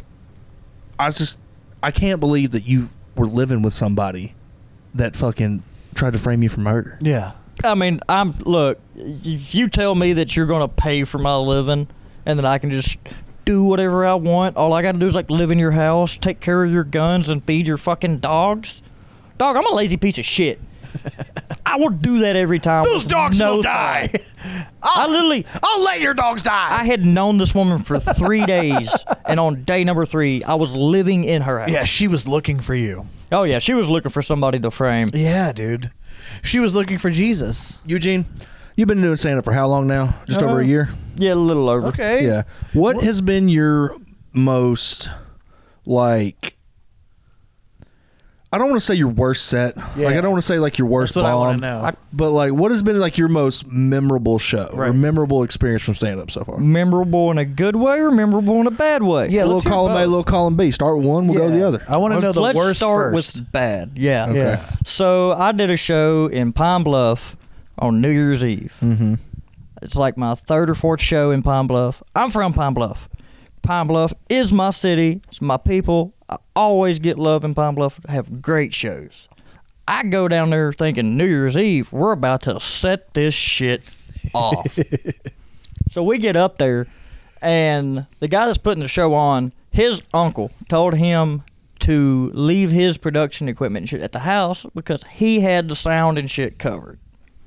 I can't believe that you were living with somebody that fucking tried to frame you for murder. Yeah. I mean, look, if you tell me that you're going to pay for my living and that I can just do whatever I want, all I got to do is like live in your house, take care of your guns, and feed your fucking dogs. Dog, I'm a lazy piece of shit. I will do that every time. Those with dogs no will thought. die. I'll let your dogs die. I had known this woman for 3 days, and on day number 3, I was living in her house. Yeah, she was looking for you. Oh, yeah, she was looking for somebody to frame. Yeah, dude. She was looking for Jesus. Eugene, you've been doing stand-up for how long now? Just over a year? Yeah, a little over. Okay. Yeah. What has been your most, like, I don't want to say your worst set. Yeah. Like, I don't want to say, like, your worst That's what I bomb. want to know. But, like, what has been, like, your most memorable show or Right. memorable experience from stand-up so far? Memorable in a good way or memorable in a bad way? Yeah, A little let's hear column A, both. little column B. Start with one, we'll go to the other. I want to know the Let's worst start first. with bad. Yeah. Okay. Yeah. So I did a show in Pine Bluff on New Year's Eve. Mm-hmm. It's like my 3rd or 4th show in Pine Bluff. I'm from Pine Bluff. Pine Bluff is my city. It's my people. I always get love in Pine Bluff. Have great shows. I go down there thinking New Year's Eve, we're about to set this shit off. So we get up there, and the guy that's putting the show on, his uncle told him to leave his production equipment and shit at the house because he had the sound and shit covered.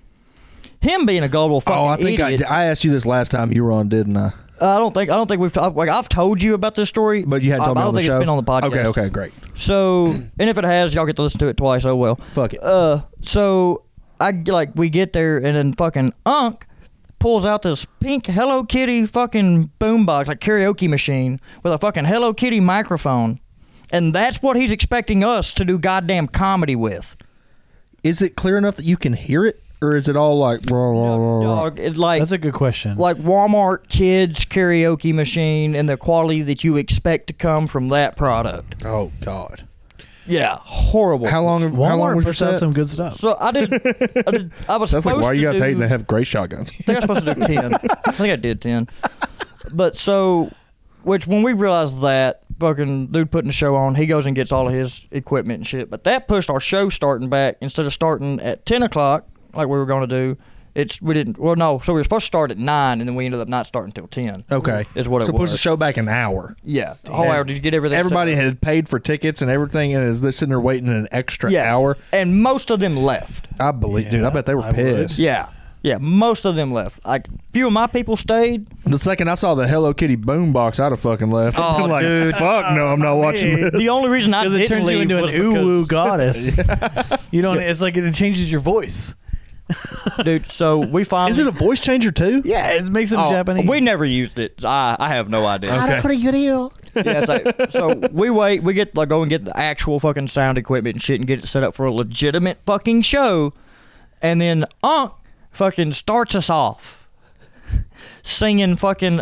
Him being a gullible fucking Oh, I think idiot. I asked you this last time you were on, didn't I? I don't think we've talked. Like I've told you about this story, But you hadn't told me I don't on the think show? it's been on the podcast. Okay, great. So, and if it has, y'all get to listen to it twice. Oh well. Fuck it. So we get there, and then fucking Unc pulls out this pink Hello Kitty fucking boombox, like karaoke machine, with a fucking Hello Kitty microphone, and that's what he's expecting us to do goddamn comedy with. Is it clear enough that you can hear it? Or is it all like... Dog, it, like That's a good question. like Walmart kids karaoke machine and the quality that you expect to come from that product. Oh, God. Yeah, horrible. How long Walmart was your puts out set? some good stuff. So I was That's like, supposed why are you to guys do, hating they have great shotguns? I think I was supposed to do 10. I think I did 10. But so, which when we realized that, fucking dude putting the show on, he goes and gets all of his equipment and shit. But that pushed our show starting back. Instead of starting at 10 o'clock, like we were going to do, so we were supposed to start at 9, and then we ended up not starting until 10. Okay. Is what it so was. push the show back an hour. Yeah. The whole hour. Did you get everything? Everybody set up? had paid for tickets and everything, and is they sitting there waiting an extra hour? And most of them left. I believe, dude, I bet they were I would. pissed. Yeah. Yeah, most of them left. Like, few of my people stayed. The second I saw the Hello Kitty boombox, I'd have fucking left. Oh, like, dude. fuck no, I'm not watching this. The only reason I Because didn't it turns you leave into was an ooh because, goddess. You don't. It's like it changes your voice. dude. So we finally. Is it a voice changer too? Yeah, it makes them Oh, Japanese. we never used it. So I have no idea. Okay. Yeah, it's like, so we wait. We get go and get the actual fucking sound equipment and shit, and get it set up for a legitimate fucking show, and then fucking starts us off singing fucking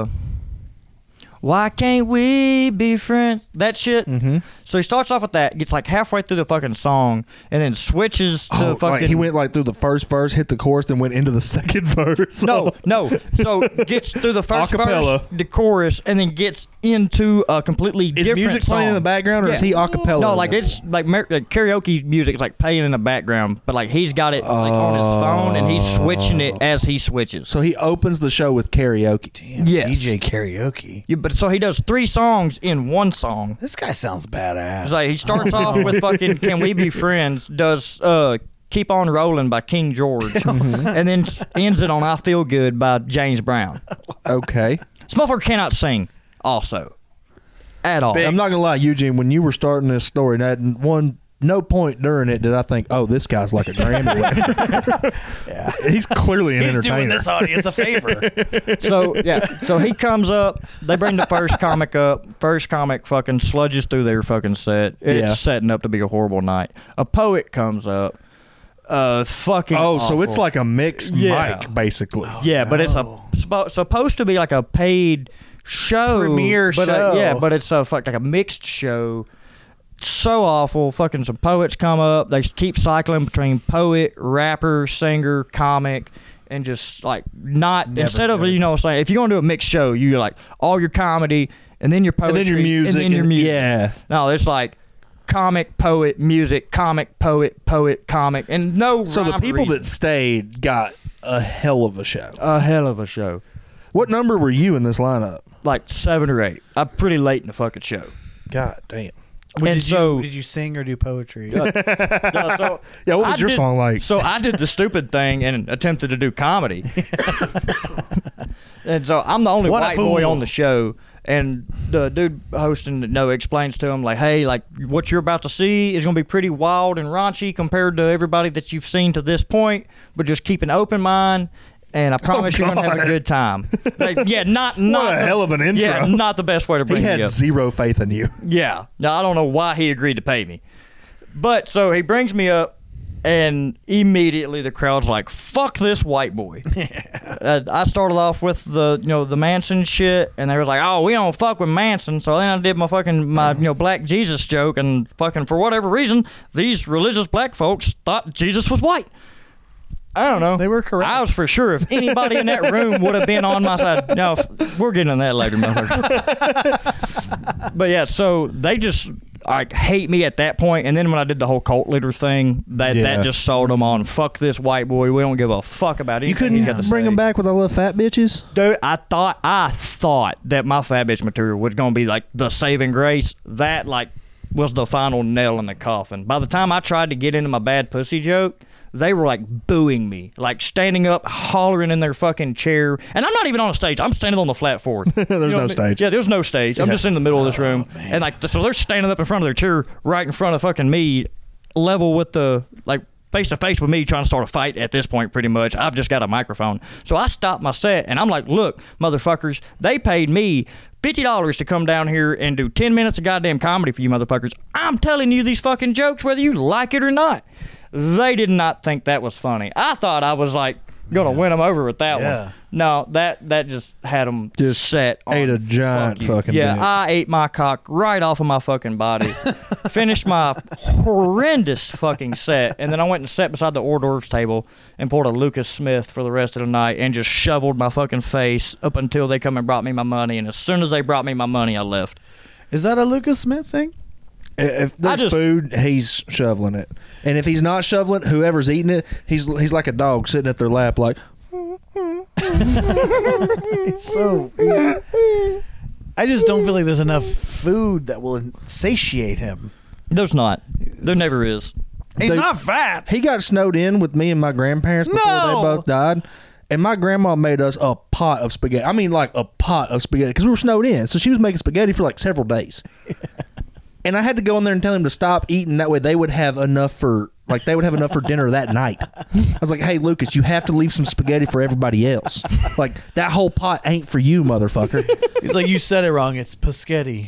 why can't we be friends? That shit. Mm-hmm. So he starts off with that, gets like halfway through the fucking song, and then switches to Like fucking. he went like through the first verse, hit the chorus, then went into the second verse. No. So gets through the first Acapella. verse, the chorus, and then gets into a completely Is different music playing song. in the background, or is he acapella? No, like it's like karaoke music is like playing in the background, but like he's got it like on his phone and he's switching it as he switches. So he opens the show with karaoke. Damn, Yes. DJ karaoke. Yeah, but so he does 3 songs in one song. This guy sounds badass. It's like he starts off with fucking "Can We Be Friends?" Does "Keep On Rolling" by King George, and then ends it on "I Feel Good" by James Brown. Okay. This motherfucker cannot sing, also, at all. I'm not gonna lie, Eugene. When you were starting this story, no point during it did I think, oh, this guy's like a Grammy winner. yeah. He's clearly an He's entertainer. doing this audience a favor. So he comes up. They bring the first comic up. First comic fucking sludges through their fucking set. It's Yeah. setting up to be a horrible night. A poet comes up. Fucking. Oh, so it's awful. like a mixed Yeah. mic, basically. Yeah, but it's supposed to be like a paid show, Premiere but, show. yeah, but it's like a mixed show. So awful. Fucking some poets come up. They keep cycling between poet, rapper, singer, comic, and just like not Never instead of good. saying if you're gonna do a mixed show, you like all your comedy and then your poetry And then your music. and then your music. Yeah. No, it's like comic, poet, music, comic, poet, comic, and no. So the rhyme or people reason. that stayed got a hell of a show. A hell of a show. What number were you in this lineup? Like 7 or 8. I'm pretty late in the fucking show. God damn. Did you sing or do poetry? So Yeah, what was I your did- song like? So I did the stupid thing and attempted to do comedy. And so I'm the only What a white boy fool. on the show. And the dude hosting explains to him, like, hey, like, what you're about to see is going to be pretty wild and raunchy compared to everybody that you've seen to this point, but just keep an open mind. And I promise you're going to have a God. good time. Like, yeah, not What a the- hell of an intro. Yeah, not the best way to bring He me had up. zero faith in you. Yeah. Now, I don't know why he agreed to pay me. But so he brings me up, and immediately the crowd's like, fuck this white boy. I started off with the Manson shit, and they were like, oh, we don't fuck with Manson. So then I did my black Jesus joke, and fucking for whatever reason, these religious black folks thought Jesus was white. I don't know. They were correct. I was for sure if anybody in that room would have been on my side. No, we're getting on that later, motherfucker. But yeah, so they just like hate me at that point, and then when I did the whole cult leader thing, that just sold them on. Fuck this white boy. We don't give a fuck about anything. You couldn't he's got to bring say. him back with I love fat bitches? Dude, I thought that my fat bitch material was gonna be like the saving grace. That like was the final nail in the coffin. By the time I tried to get into my bad pussy joke, they were like booing me, like standing up, hollering in their fucking chair. And I'm not even on a stage. I'm standing on the flat floor. There's You know no what I mean? stage. Yeah, there's no stage. I'm just in the middle of this room. And like, so they're standing up in front of their chair right in front of fucking me, level with the, like, face to face with me trying to start a fight at this point, pretty much. I've just got a microphone. So I stopped my set and I'm like, look, motherfuckers, they paid me $50 to come down here and do 10 minutes of goddamn comedy for you motherfuckers. I'm telling you these fucking jokes whether you like it or not. They did not think that was funny. I thought I was like gonna win them over with that Yeah. one. No, that just had them Just set on ate a giant fuck you. fucking Yeah, dick. I ate my cock right off of my fucking body. Finished my horrendous fucking set, and then I went and sat beside the hors d'oeuvres table and poured a Lucas Smith for the rest of the night and just shoveled my fucking face up until they come and brought me my money. And as soon as they brought me my money, I left. Is that a Lucas Smith thing? If there's food, he's shoveling it, and if he's not shoveling, whoever's eating it, he's like a dog sitting at their lap, like. I just don't feel like there's enough food that will satiate him. There's not. There never is. He's Dude, not fat. He got snowed in with me and my grandparents before No! they both died. And my grandma made us a pot of spaghetti. I mean, like a pot of spaghetti because we were snowed in. So she was making spaghetti for like several days. And I had to go in there and tell him to stop eating. That way they would have enough for dinner that night. I was like, hey, Lucas, you have to leave some spaghetti for everybody else. Like, that whole pot ain't for you, motherfucker. He's like, you said it wrong. It's Paschetti.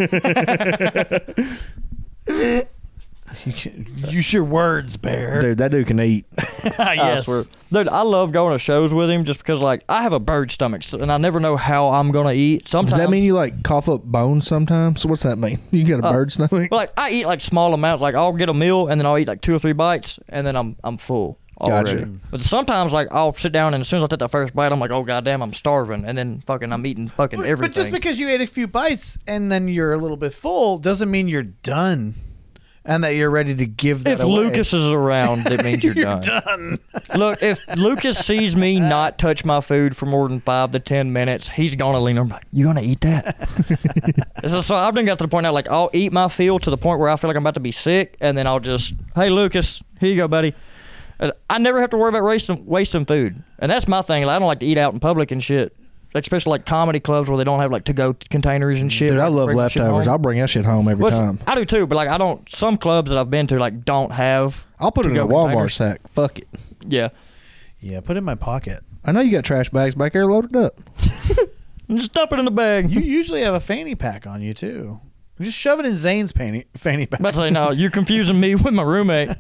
Use your words, Bear. Dude, that dude can eat. I Yes. swear. Dude, I love going to shows with him just because, like, I have a bird stomach, and I never know how I'm going to eat. Sometimes. Does that mean you, like, cough up bones sometimes? What's that mean? You got a bird stomach? Well, like, I eat, like, small amounts. Like, I'll get a meal, and then I'll eat, like, 2 or 3 bites, and then I'm full already. Gotcha. But sometimes, like, I'll sit down, and as soon as I take that first bite, I'm like, oh, goddamn, I'm starving. And then I'm eating fucking everything. But just because you ate a few bites and then you're a little bit full doesn't mean you're done and that you're ready to give that If away. Lucas is around, it means you're done. Look, if Lucas sees me not touch my food for more than 5 to 10 minutes, he's gonna lean over like, "You gonna eat that?" so I've done got to the point now, like I'll eat my fill to the point where I feel like I'm about to be sick, and then I'll just, "Hey, Lucas, here you go, buddy." I never have to worry about wasting food, and that's my thing. Like, I don't like to eat out in public and shit. Especially like comedy clubs where they don't have like to-go containers and shit. Dude, I love Bring that shit leftovers. home. I'll bring that shit home every time. I do too, but like I don't. Some clubs that I've been to like don't have. I'll put it in a to-go Walmart containers. sack. Fuck it. Yeah, Yeah, put it in my pocket. I know you got trash bags back there loaded up. just dump it in the bag. You usually have a fanny pack on you, too. Just shove it in Zane's fanny pack. But say no, you're confusing me with my roommate.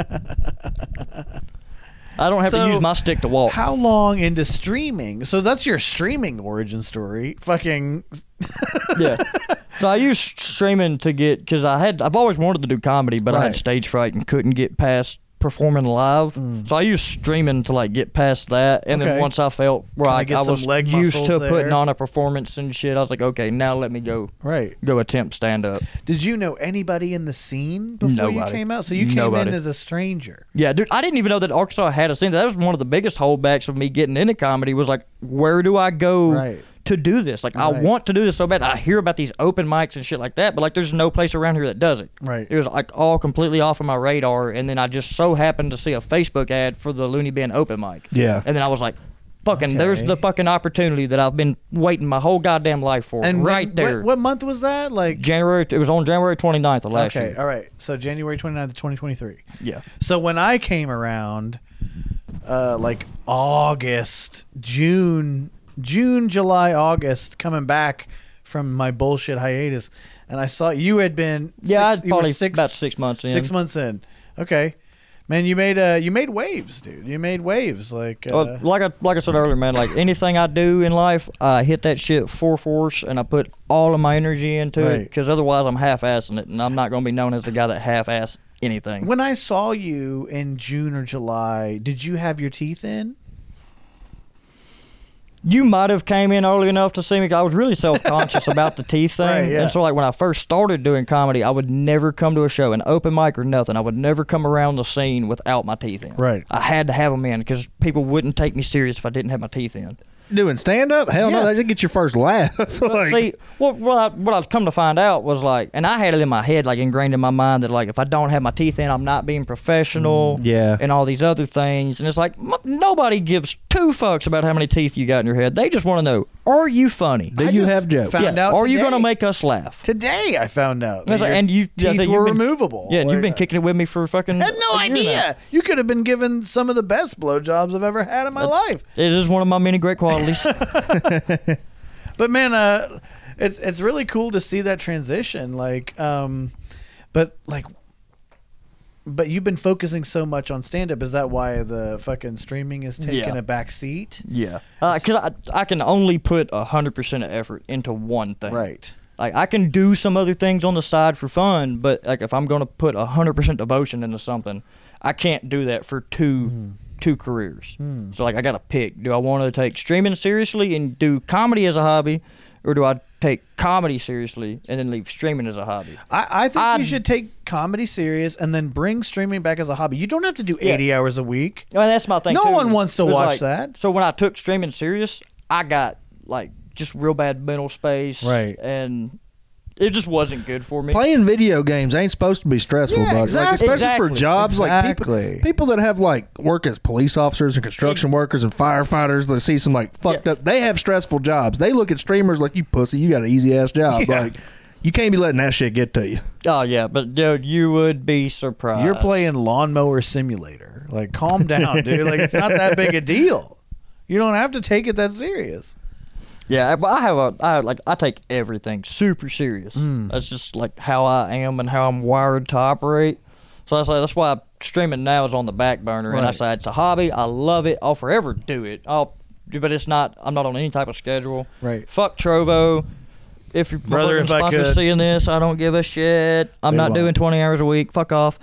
I don't have So, to use my stick to walk. How long into streaming? So that's your streaming origin story. Fucking Yeah. So I used streaming to get, because I've always wanted to do comedy, but I Right. had stage fright and couldn't get past performing live. So I used streaming to like get past that, and Okay. then once I felt where Kinda I get some was leg used muscles to there. putting on a performance and shit, I was like, okay, now let me go right. attempt stand up. Did you know anybody in the scene before you Nobody. came out? So you came Nobody. in as a stranger. Yeah, dude, I didn't even know that Arkansas had a scene. That was one of the biggest holdbacks of me getting into comedy was like, where do I go Right. to do this? Like, I Right. want to do this so bad. I hear about these open mics and shit like that, but like, there's no place around here that does it. Right. It was like all completely off of my radar, and then I just so happened to see a Facebook ad for the Looney Bin open mic. Yeah. And then I was like, fucking, there's Okay. the fucking opportunity that I've been waiting my whole goddamn life for. And right when- there. What month was that? Like January, it was on January 29th of last okay, year. all right. So January 29th of 2023. Yeah. So when I came around, like August, June, July, August, coming back from my bullshit hiatus, and I saw you had been Yeah, six, I'd you were probably about 6 months in. 6 months in. Okay, man, you made waves, dude. You made waves, like Well, like I said earlier, man, like anything I do in life, I hit that shit full force and I put all of my energy into it, Right. because otherwise I'm half-assing it, and I'm not going to be known as the guy that half-ass anything. when I saw you in June or July, did you have your teeth in? You might have came in early enough to see me. 'Cause I was really self-conscious about the teeth thing. Right, yeah. And so, like, when I first started doing comedy, I would never come to a show, an open mic or nothing. I would never come around the scene without my teeth in. Right. I had to have them in because people wouldn't take me serious if I didn't have my teeth in. Doing stand up? Hell Yeah. no, that just get your first laugh. But Like, see, what I've come to find out was like, and I had it in my head, like ingrained in my mind that like if I don't have my teeth in, I'm not being professional. yeah. And all these other things, and it's like nobody gives 2 fucks about how many teeth you got in your head. They just want to know, are you funny? Do I you just have jokes? found out Are you today. going to make us laugh? Today I found out. That's that like- your and you teeth you've were been- removable. Yeah, and you've been Like, kicking it with me for fucking. I had no a year now. idea. You could have been given some of the best blowjobs I've ever had in my life. It is one of my many great qualities. But man, it's really cool to see that transition. Like, but you've been focusing so much on stand up. Is that why the fucking streaming is taking Yeah. a back seat? Yeah, because I can only put 100% of effort into one thing. Right. Like I can do some other things on the side for fun, but like if I'm going to put 100% devotion into something, I can't do that for two careers. So like I got to pick. Do I want to take streaming seriously and do comedy as a hobby, or do I take comedy seriously and then leave streaming as a hobby? I think I'd- you should take comedy serious and then bring streaming back as a hobby. You don't have to do Yeah. 80 hours a week. Well, that's my thing. No too. one wants to It was watch like- that. So when I took streaming serious, I got like just real bad mental space, Right. And it just wasn't good for me. Playing video games ain't supposed to be stressful, Yeah, buddy. exactly. Like, especially for Exactly. jobs Exactly. like people that have like work as police officers and construction workers and firefighters that see some like fucked up. They have stressful jobs. They look at streamers like, you pussy, you got an easy ass job. Yeah. Like, you can't be letting that shit get to you. Oh yeah, but dude, you would be surprised. You're playing Lawnmower Simulator. Like, calm down, dude. Like, it's not that big a deal. You don't have to take it that serious. Yeah, but I take everything super serious. That's just like how I am and how I'm wired to operate. So that's why streaming now is on the back burner. And I Right. say it's a hobby. I love it. I'll forever do it. But it's not. I'm not on any type of schedule. Right. Fuck Trovo. If your Brother, if I sponsor's could. seeing this, I don't give a shit. I'm They not won't. doing 20 hours a week. Fuck off.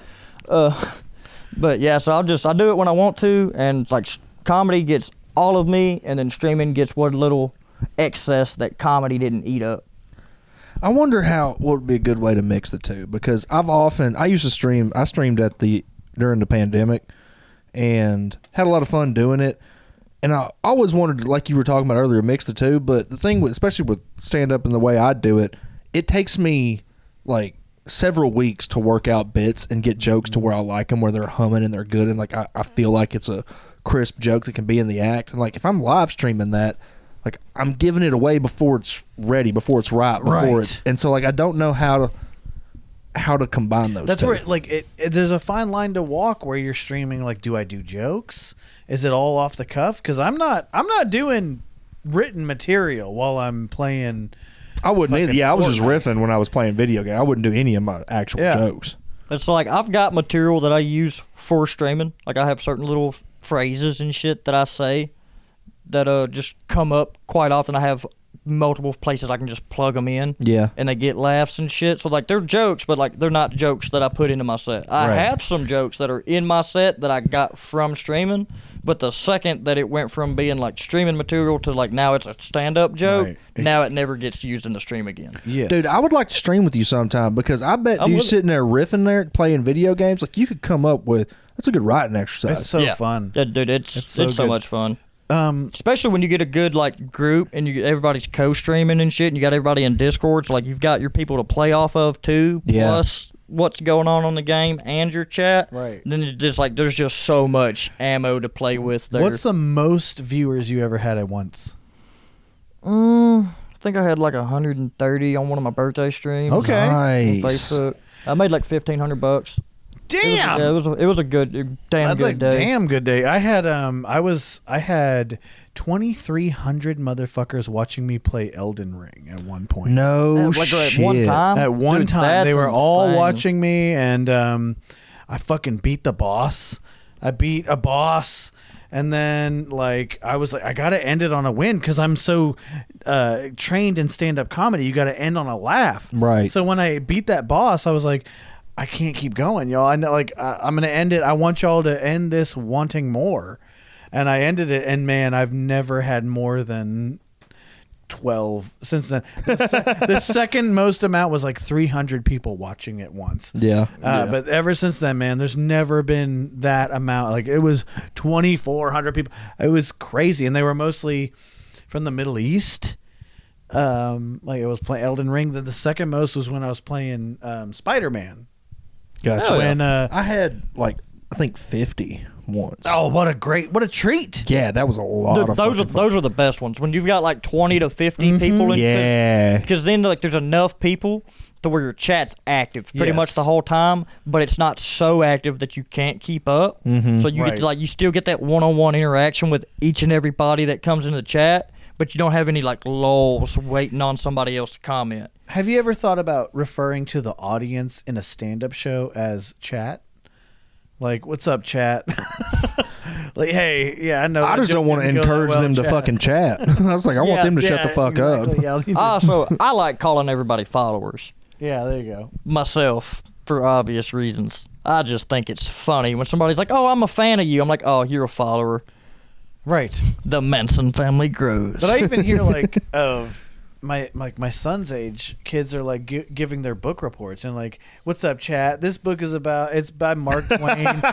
But yeah, so I do it when I want to, and it's like comedy gets all of me, and then streaming gets what little excess that comedy didn't eat up. I wonder what would be a good way to mix the two, because I used to stream. I streamed during the pandemic and had a lot of fun doing it. And I always wanted to, like you were talking about earlier, mix the two. But the thing, especially with stand up and the way I do it, it takes me like several weeks to work out bits and get jokes to where I like them, where they're humming and they're good, and like I feel like it's a crisp joke that can be in the act. And like if I'm live streaming that, like I'm giving it away before it's ready, before it's right, Right. and so like I don't know how to combine those. That's two. where like there's a fine line to walk where you're streaming. Like, do I do jokes? Is it all off the cuff? Because I'm not doing written material while I'm playing. I wouldn't either. fucking Yeah, I was just Fortnite. riffing when I was playing video game. I wouldn't do any of my actual Yeah. jokes. It's like I've got material that I use for streaming. Like I have certain little phrases and shit that I say that just come up quite often. I have multiple places I can just plug them in. Yeah. And they get laughs and shit. So like they're jokes, but like they're not jokes that I put into my set. I Right. have some jokes that are in my set that I got from streaming, but the second that it went from being like streaming material to like now it's a stand-up joke, Right. now it never gets used in the stream again. Yes. Dude, I would like to stream with you sometime, because I bet I'm you with it. sitting there riffing there playing video games, like you could come up with that's a good writing exercise. it's so Yeah. fun. Yeah, dude, it's It's so so good. much fun. Especially when you get a good like group and everybody's co-streaming and shit, and you got everybody in Discord, so like you've got your people to play off of too, Yeah. plus what's going on the game and your chat. Right. Then it just like there's just so much ammo to play with there. What's the most viewers you ever had at once? I think I had like 130 on one of my birthday streams. Okay. On Nice. Facebook. I made like $1,500. Damn. It was a good, damn That's good a day. damn good day. I had I had 2,300 motherfuckers watching me play Elden Ring at one point. No Like shit. at one time. At one Dude, time, that's they were all insane. watching me, and I fucking beat the boss. I beat a boss, and then like I was like, I gotta end it on a win because I'm so trained in stand-up comedy. You gotta end on a laugh, Right. So when I beat that boss, I was like, I can't keep going, y'all. I know, like I'm gonna end it. I want y'all to end this wanting more, and I ended it. And man, I've never had more than 12 since then. The second most amount was like 300 people watching it once. Yeah. But ever since then, man, there's never been that amount. Like it was 2,400 people. It was crazy, and they were mostly from the Middle East. Like I was playing Elden Ring. Then the second most was when I was playing Spider-Man. Gotcha. Oh, yeah. When I had like I think 50 once. oh, what a treat! Yeah, that was a lot Dude, of those are fucking fun. those are the best ones when you've got like 20 to 50 people in. Yeah. Because then like there's enough people to where your chat's active pretty much Yes. the whole time, but it's not so active that you can't keep up. So you get Right. to, like you still get that one-on-one interaction with each and everybody that comes in the chat, but you don't have any like lulls waiting on somebody else to comment. Have you ever thought about referring to the audience in a stand-up show as chat? Like, what's up, chat? Like, hey, yeah, I know. I that just joke don't want to didn't go that encourage well, them to chat. fucking chat. I was like, I want Yeah, them to shut the fuck exactly. up. Yeah, So I like calling everybody followers yeah, there you go. myself for obvious reasons. I just think it's funny when somebody's like, "Oh, I'm a fan of you." I'm like, "Oh, you're a follower." Right. The Manson family grows. But I even hear like of my son's age, kids are like giving their book reports and like, what's up, chat? This book is it's by Mark Twain, and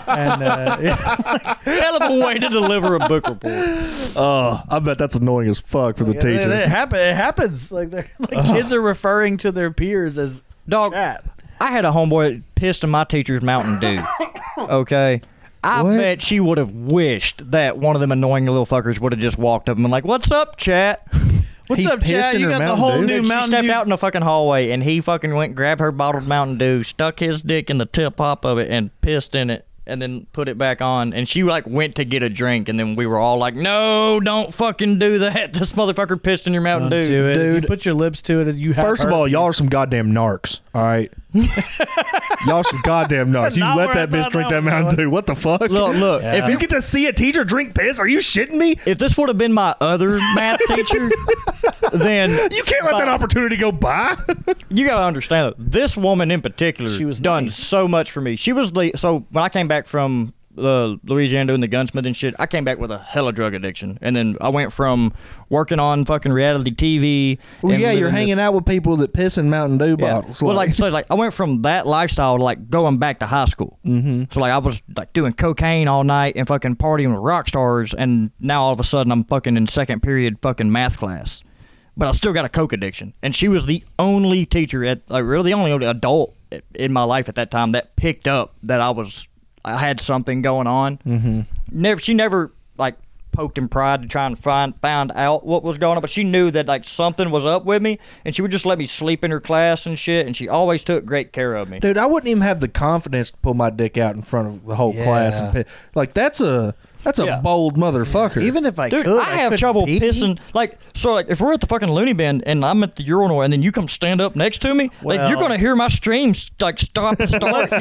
hell of a way to deliver a book report. Oh, I bet that's annoying as fuck for the teachers. It happens. Like they're kids are referring to their peers as dog. Chat. I had a homeboy that pissed in my teacher's Mountain Dew. Okay. I bet she would have wished that one of them annoying little fuckers would have just walked up and been like, "What's up, chat?" What's up, chat? You got the whole new Mountain Dew. She stepped out in the fucking hallway, and he fucking went, grabbed her bottle of Mountain Dew, stuck his dick in the tip-top of it, and pissed in it, and then put it back on. And she, like, went to get a drink, and then we were all like, "No, don't fucking do that. This motherfucker pissed in your Mountain Dew." Do it. Dude. If you put your lips to it, you have First of all, y'all are some goddamn narcs, all right? Y'all some goddamn narcs. You Not let where that I bitch thought drink that that was Mountain going. Dew. What the fuck? Look, Yeah. If you get to see a teacher drink piss, are you shitting me? if this would have been my other math teacher, then You can't let that opportunity go by. you gotta understand that this woman in particular She was done nice. so much for me. She was so when I came back from Louisiana doing the gunsmith and shit, I came back with a hella drug addiction, and then I went from working on fucking reality TV. Well, and yeah, you're living hanging this- out with people that piss in Mountain Dew bottles. Well, like I went from that lifestyle to like going back to high school. Mm-hmm. So like I was like doing cocaine all night and fucking partying with rock stars, and now all of a sudden I'm fucking in second period fucking math class, but I still got a coke addiction. And she was the only teacher really the only adult in my life at that time that picked up that I had something going on. Mm-hmm. She never like poked in pride to try and find out what was going on, but she knew that like something was up with me, and she would just let me sleep in her class and shit, and she always took great care of me. dude, I wouldn't even have the confidence to pull my dick out in front of the whole class and piss. Like that's a Yeah. bold motherfucker. Even if I Dude, could, I have couldn't trouble pee. pissing. Like, so, like, if we're at the fucking loony bin and I'm at the urinal and then you come stand up next to me, like, Well- you're gonna hear my streams like stop and start.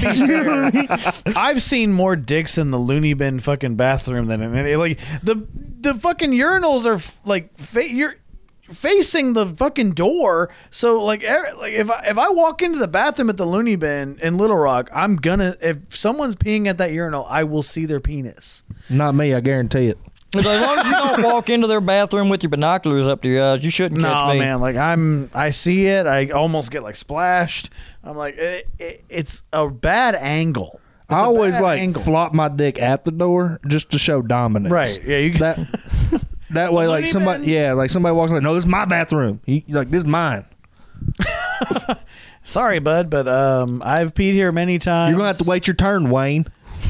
I've seen more dicks in the loony bin fucking bathroom than in any. Like the fucking urinals are you're facing the fucking door. So like if I walk into the bathroom at the loony bin in Little Rock, I'm gonna, if someone's peeing at that urinal, I will see their penis. Not me, I guarantee it. As long as you don't walk into their bathroom with your binoculars up to your eyes, you shouldn't catch No, me. man, like I see it, I almost get like splashed. I'm like, it's a bad angle. It's I a always bad like angle. flop my dick at the door just to show dominance. Right? Yeah, you That that way, like loony somebody, bin? yeah, like somebody walks like, no, this is my bathroom. You're like, this is mine. Sorry, bud, but I've peed here many times. You're gonna have to wait your turn, Wayne.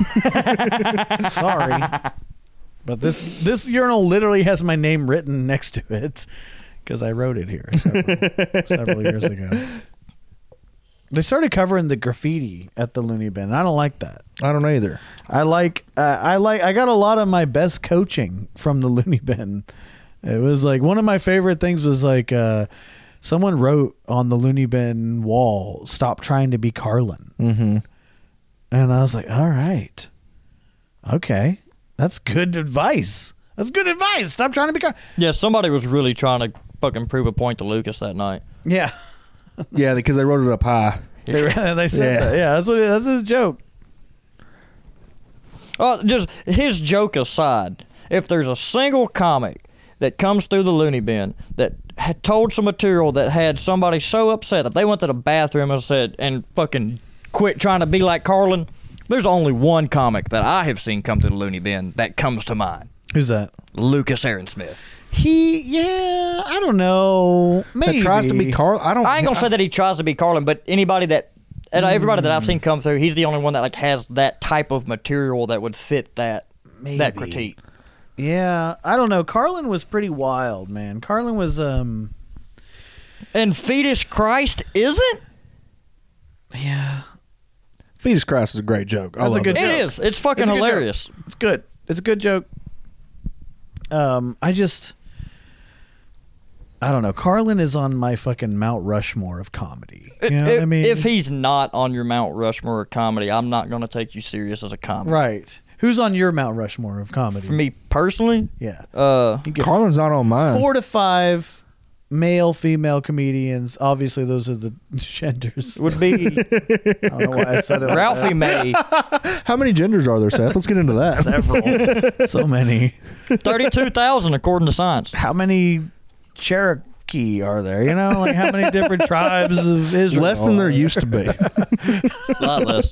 Sorry, but this urinal literally has my name written next to it because I wrote it here several years ago. They started covering the graffiti at the loony bin. I don't like that. I don't either. I got a lot of my best coaching from the loony bin. It was like one of my favorite things was like someone wrote on the loony bin wall, "Stop trying to be Carlin." Mm-hmm. And I was like, all right, okay, that's good advice. That's good advice. Stop trying to be Carlin. Yeah, somebody was really trying to fucking prove a point to Lucas that night. Yeah. Yeah, because they wrote it up high. They said Yeah. that. Yeah, that's his joke. Just his joke aside, if there's a single comic that comes through the loony bin that had told some material that had somebody so upset that they went to the bathroom and said and fucking quit trying to be like Carlin, there's only one comic that I have seen come through the loony bin that comes to mind. Who's that? Lucas Aaron Smith. I don't know. Maybe That tries to be Carl. I I ain't gonna say that he tries to be Carlin, but anybody that everybody that I've seen come through, he's the only one that like has that type of material that would fit that Maybe. critique. Yeah, I don't know. Carlin was pretty wild, man. Carlin was And Fetus Christ isn't? yeah. Fetus Christ is a great joke. I That's a love good it. joke. It is. It's fucking It's a good hilarious. It's good. It's a good joke. I don't know. Carlin is on my fucking Mount Rushmore of comedy. You know what I mean? If he's not on your Mount Rushmore of comedy, I'm not going to take you serious as a comic. right. Who's on your Mount Rushmore of comedy? For me personally, Yeah. uh, You get Carlin's not on mine. 4 to 5 male, female comedians. Obviously, those are the genders. would be I don't know why I said it. like Ralphie May, How many genders are there, Seth? Let's get into that. Several. So many. 32,000 according to science. How many Cherokee are there? You know, like how many different tribes of Israel? Less than there are used to be. A lot less.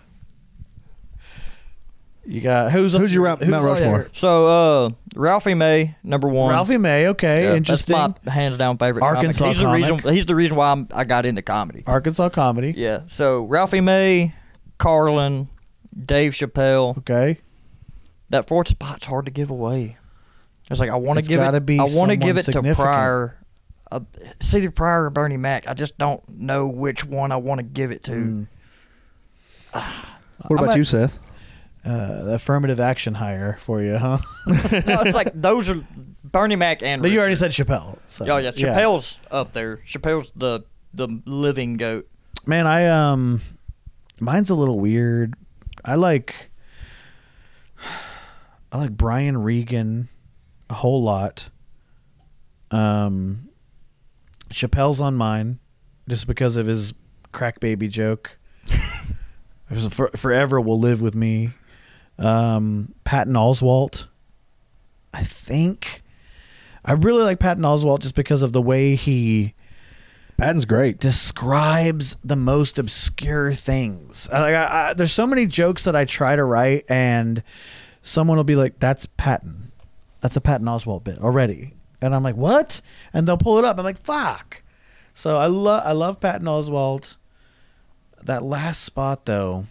You got who's your Mount Rushmore? So Ralphie May, number one. Ralphie May. Okay, Yeah, interesting. That's my hands down favorite. Arkansas comic. He's the reason why I got into comedy. Arkansas comedy. Yeah. So Ralphie May, Carlin, Dave Chappelle. Okay. That fourth spot's hard to give away. It's like I want to It's give gotta it. be I want to give it someone to significant. Pryor. It's either Pryor or Bernie Mac. I just don't know which one I want to give it to. What about you, Seth? The affirmative action hire for you, huh? No, it's like those are Bernie Mac and. But you already Richard. said Chappelle. So, Oh yeah, Chappelle's up there. Chappelle's the living goat. Man, I mine's a little weird. I like Brian Regan a whole lot. Chappelle's on mine just because of his crack baby joke. Forever will live with me. Patton Oswalt. I think I really like Patton Oswalt just because of the way he Patton's great. describes the most obscure things. There's so many jokes that I try to write, and someone will be like, "That's Patton. That's a Patton Oswalt bit already," and I'm like, "What?" And they'll pull it up. I'm like, "Fuck!" So I love Patton Oswalt. That last spot though,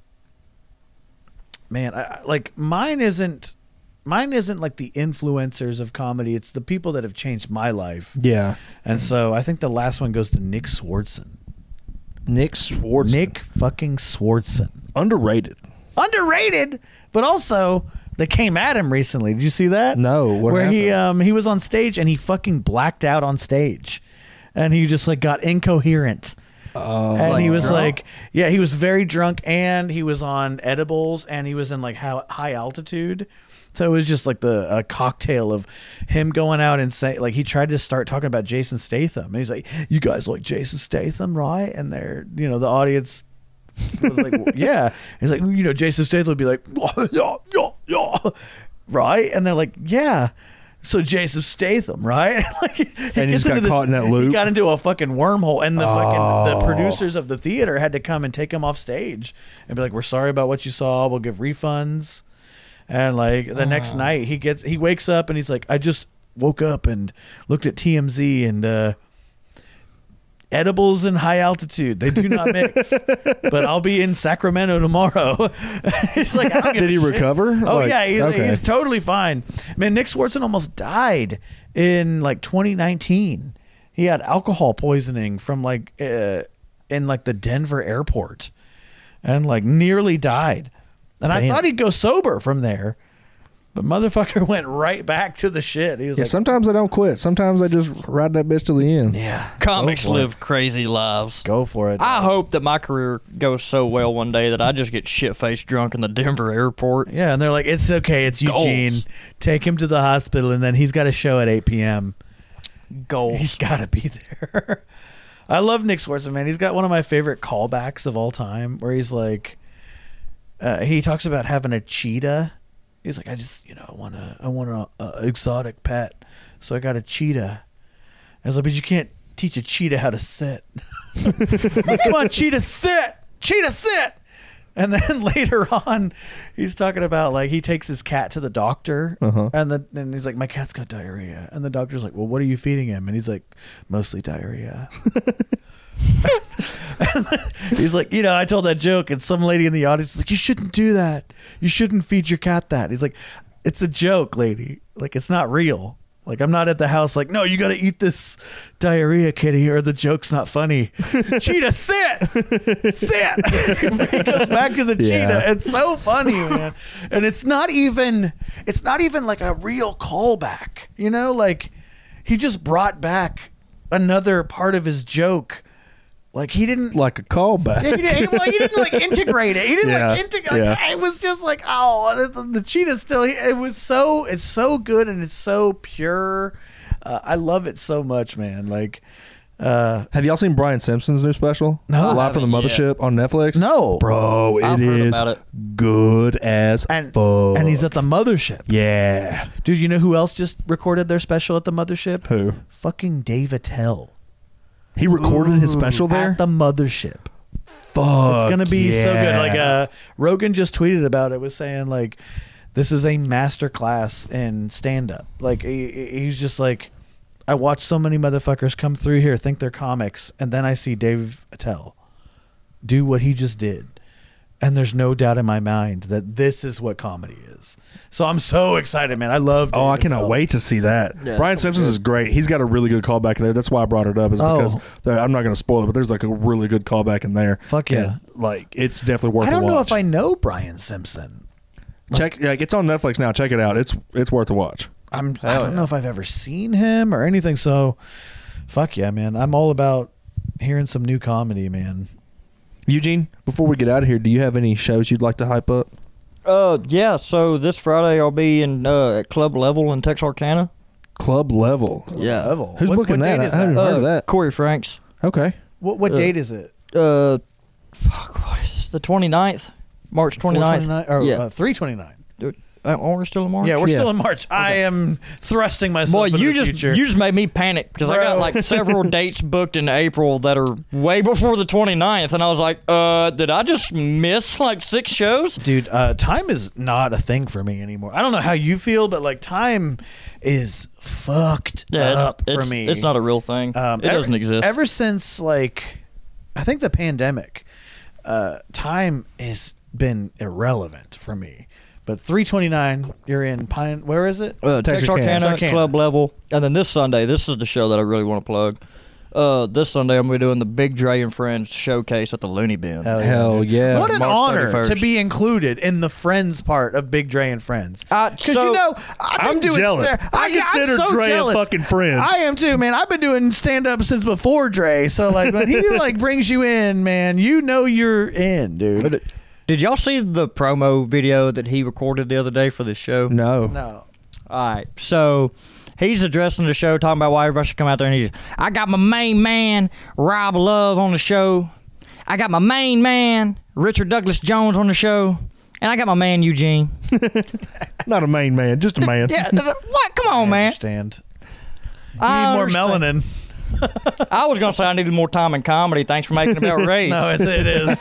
man, mine isn't like the influencers of comedy. It's the people that have changed my life. Yeah. And so I think the last one goes to Nick Swardson. Nick Swardson. Nick fucking Swardson. Underrated. Underrated, but also they came at him recently. Did you see that? No. What Where happened? he was on stage and he fucking blacked out on stage, and he just like got incoherent. And he was drunk? like, yeah, he was very drunk, and he was on edibles, and he was in like high altitude. So it was just like a cocktail of him going out and saying, like, he tried to start talking about Jason Statham, and he's like, "You guys like Jason Statham, right?" And they're, the audience was like, well, yeah. He's like, Jason Statham would be like, yeah, right? And they're like, yeah. So Jason Statham, right? Like, And he just got caught in that loop. He got into a fucking wormhole, and the producers of the theater had to come and take him off stage and be like, "We're sorry about what you saw. We'll give refunds." And like the next night, he wakes up and he's like, "I just woke up and looked at TMZ, and edibles and high altitude, they do not mix. But I'll be in Sacramento tomorrow." He's like, I don't give Did he a shit. recover? Oh Like, yeah, okay. he's totally fine. Man, Nick Swardson almost died in like 2019. He had alcohol poisoning from like in like the Denver airport, and like nearly died. And I Damn. thought he'd go sober from there, but motherfucker went right back to the shit. He was Yeah, like, sometimes I don't quit. Sometimes I just ride that bitch to the end. yeah, Comics go for it. live crazy lives. Go for it. I hope that my career goes so well one day that I just get shit-faced drunk in the Denver airport. Yeah, and they're like, "It's okay, it's Goals. Eugene. Take him to the hospital, and then he's got a show at 8 p.m. Goals. He's got to be there." I love Nick Swardson, man. He's got one of my favorite callbacks of all time, where he's like, he talks about having a cheetah. He's like, I want a exotic pet, so I got a cheetah. I was like, "But you can't teach a cheetah how to sit." Like, come on, cheetah, sit. Cheetah, sit. And then later on, he's talking about like he takes his cat to the doctor, and he's like, "My cat's got diarrhea," and the doctor's like, "Well, what are you feeding him?" And he's like, "Mostly diarrhea." And he's like, I told that joke, and some lady in the audience was like, "You shouldn't do that. You shouldn't feed your cat that." He's like, "It's a joke, lady. Like, it's not real. Like, I'm not at the house like, no, you got to eat this diarrhea, kitty, or the joke's not funny." Cheetah, sit. Sit. He goes back to the cheetah. It's so funny, man. And it's not even like a real callback. Like, he just brought back another part of his joke. Like, he didn't Like a callback. he didn't like integrate it. He didn't Yeah, like integrate. yeah. It was just like, oh, the cheetah still. It's so good and it's so pure. I love it so much, man. Like, Have y'all seen Brian Simpson's new special? No. Live from the haven't Mothership on Netflix. No, Bro, I've it heard is about it. good as and fuck. and he's at the mothership. Yeah. Dude, you know who else just recorded their special at the mothership? Who? Fucking Dave Attell. He recorded his special there? At the mothership. Fuck. It's gonna be so good. yeah. Like Rogan just tweeted about it, was saying like this is a master class in stand up. Like he's just like, I watch so many motherfuckers come through here, think they're comics, and then I see Dave Attell do what he just did. And there's no doubt in my mind that this is what comedy is. So I'm so excited, man. I love Dave Oh, I cannot Attell. wait to see that. Yeah, Brian it's Simpsons good. is great. He's got a really good callback in there. That's why I brought it up. Is because I'm not going to spoil it, but there's like a really good callback in there. Fuck yeah. And, like it's definitely worth. I don't a know watch. if I know Brian Simpson. Check. Yeah, it's on Netflix now. Check it out. It's worth a watch. I don't know if I've ever seen him or anything. So, fuck yeah, man. I'm all about hearing some new comedy, man. Eugene, before we get out of here, do you have any shows you'd like to hype up? Yeah. So this Friday I'll be in at Club Level in Texarkana. Club Level. Yeah. Level. Who's booking what that? Date is I haven't that? heard of that. Corey Franks. Okay. What date is it? What is the 29th? March 29th. 4/29 or Yeah. 3/29. Aren't we still in March? Yeah, we're Yeah. still in March. I am thrusting myself Boy, into you the future. just made me panic because I got Bro. like several dates booked in April that are way before the 29th, and I was like, did I just miss like 6 shows? Dude, time is not a thing for me anymore. I don't know how you feel, but like time is fucked up for me. It's not a real thing. It doesn't exist. Ever since like, I think the pandemic, time has been irrelevant for me. But 3/29, you're in Pine. Where is it? Texarkana Texarkana. Club Level, and then this Sunday, this is the show that I really want to plug. This Sunday, I'm gonna be doing the Big Dre and Friends showcase at the Looney Bin. Hell yeah. What an March honor 31st. to be included in the Friends part of Big Dre and Friends. Because so- you know, I'm jealous. I consider Dre a fucking friend. I am too, man. I've been doing stand up since before Dre. So like, when he like brings you in, man, you know you're in, dude. Did y'all see the promo video that he recorded the other day for this show? No. No. All right, so he's addressing the show, talking about why everybody should come out there, and he's, I got my main man, Rob Love, on the show. I got my main man, Richard Douglas Jones, on the show. And I got my man, Eugene. Not a main man, just a man. Yeah, what? Come on, I man. understand. You I need more understand. melanin. I was going to say I needed more time in comedy. Thanks for making it about race. No, it is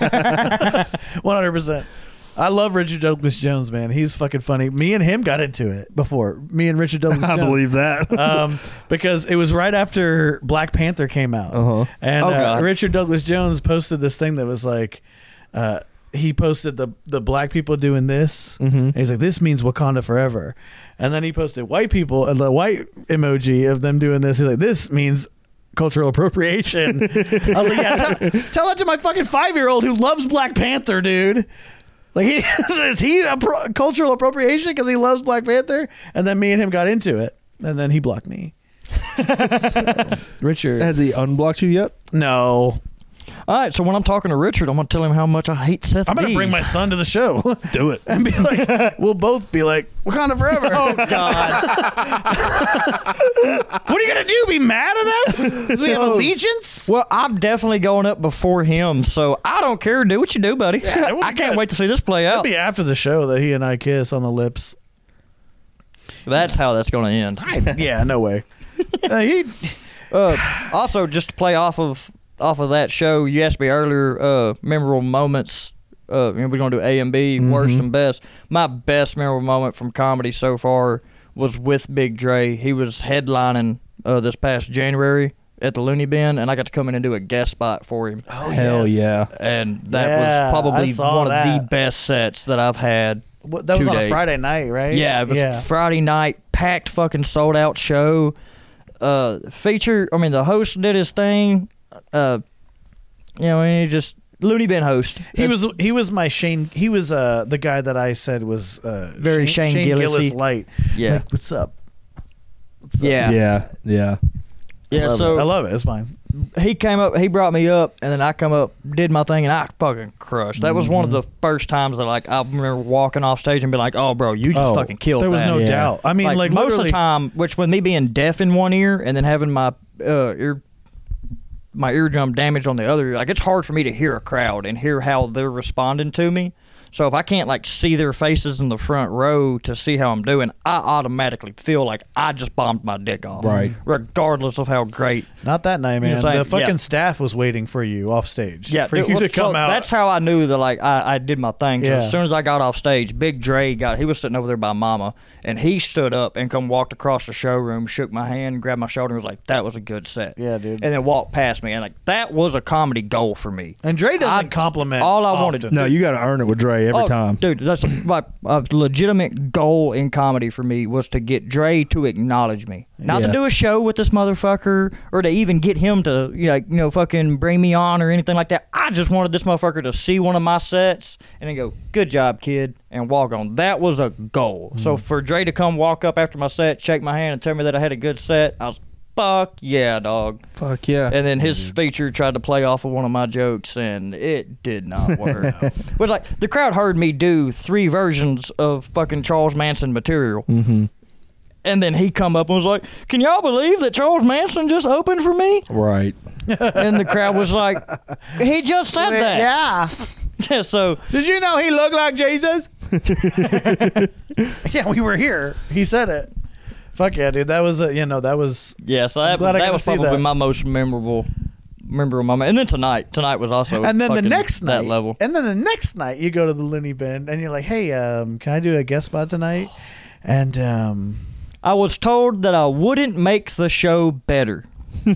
100%. I love Richard Douglas Jones, man. He's fucking funny. Me and him got into it before. Me and Richard Douglas I Jones. believe that. Because it was right after Black Panther came out. Uh-huh. And Oh, God. Richard Douglas Jones posted this thing that was like, he posted the black people doing this. Mhm. And he's like, this means Wakanda forever. And then he posted white people and the white emoji of them doing this. He's like, this means cultural appropriation. I was like, yeah, tell that to my fucking 5-year-old who loves Black Panther, dude. Like, is he cultural appropriation because he loves Black Panther? And then me and him got into it, and then he blocked me. So, Richard, Has he unblocked you yet? no, All right, so when I'm talking to Richard, I'm going to tell him how much I hate Seth I'm gonna Dees. bring my son to the show Do it. and be like, we'll both be like, Wakanda forever. Oh, God. What are you gonna do? Be mad at us? Because we have allegiance? Well, I'm definitely going up before him, so I don't care. Do what you do, buddy. Yeah, it will be I can't good. wait to see this play It'll out. be after the show that he and I kiss on the lips. That's how that's going to end. Yeah, no way. Also, just to play off of that show, you asked me earlier, memorable moments. We're going to do A and B, worst and best. My best memorable moment from comedy so far was with Big Dre. He was headlining this past January at the Looney Bin, and I got to come in and do a guest spot for him. Oh, Hell yeah. And that Yeah, was probably I saw one of that. the best sets that I've had. What, that was on a today. Friday night, right? Yeah, it was Friday night, packed fucking sold out show. The host did his thing. He just Looney Bin host. He was my Shane. He was the guy that I said was Very Shane Gillis-y. Gillis light. Yeah. Like, what's up? What's up? Yeah. Yeah. Yeah, I so love it. It's fine. he came up, he brought me up, and then I come up, did my thing, and I fucking crushed. That was one of the first times that, like, I remember walking off stage and being like, "Oh, bro, you just fucking killed There was that." no Yeah. doubt. I mean, like most of literally, the time, which with me being deaf in one ear and then having my my eardrum damaged on the other ear. Like, it's hard for me to hear a crowd and hear how they're responding to me. So if I can't, like, see their faces in the front row to see how I'm doing, I automatically feel like I just bombed my dick off. Right. Regardless of how great. Not that night, man. You know what I'm The saying? fucking Yeah. staff was waiting for you off stage. Yeah, for you to come out. That's how I knew that, like, I did my thing. 'Cause Yeah. as soon as I got off stage, Big Dre he was sitting over there by Mama, and he stood up and walked across the showroom, shook my hand, grabbed my shoulder, and was like, "That was a good set." Yeah, dude. And then walked past me, and like that was a comedy goal for me. And Dre doesn't compliment. all I often. wanted- No, you got to earn it with Dre every time. Dude, that's like a legitimate goal in comedy for me was to get Dre to acknowledge me. Not to Yeah. do a show with this motherfucker or to even get him to fucking bring me on or anything like that. I just wanted this motherfucker to see one of my sets and then go, "Good job, kid," and walk on. That was a goal. So for Dre to come walk up after my set, shake my hand and tell me that I had a good set, I was, fuck yeah, dog. Fuck yeah. And then his feature tried to play off of one of my jokes, and it did not work. But like the crowd heard me do 3 versions of fucking Charles Manson material, Mm-hmm. and then he come up and was like, "Can y'all believe that Charles Manson just opened for me?" Right. And the crowd was like, "He just said that." Yeah. So Did you know he looked like Jesus? Yeah, we were here. He said it. Fuck yeah, dude. That was that was. yeah, so that glad I got was to see probably that. my most memorable moment. And then tonight was also And then the fucking next night, that level. and then the next night, you go to the Looney Bin, and you're like, "Hey, can I do a guest spot tonight?" And I was told that I wouldn't make the show better.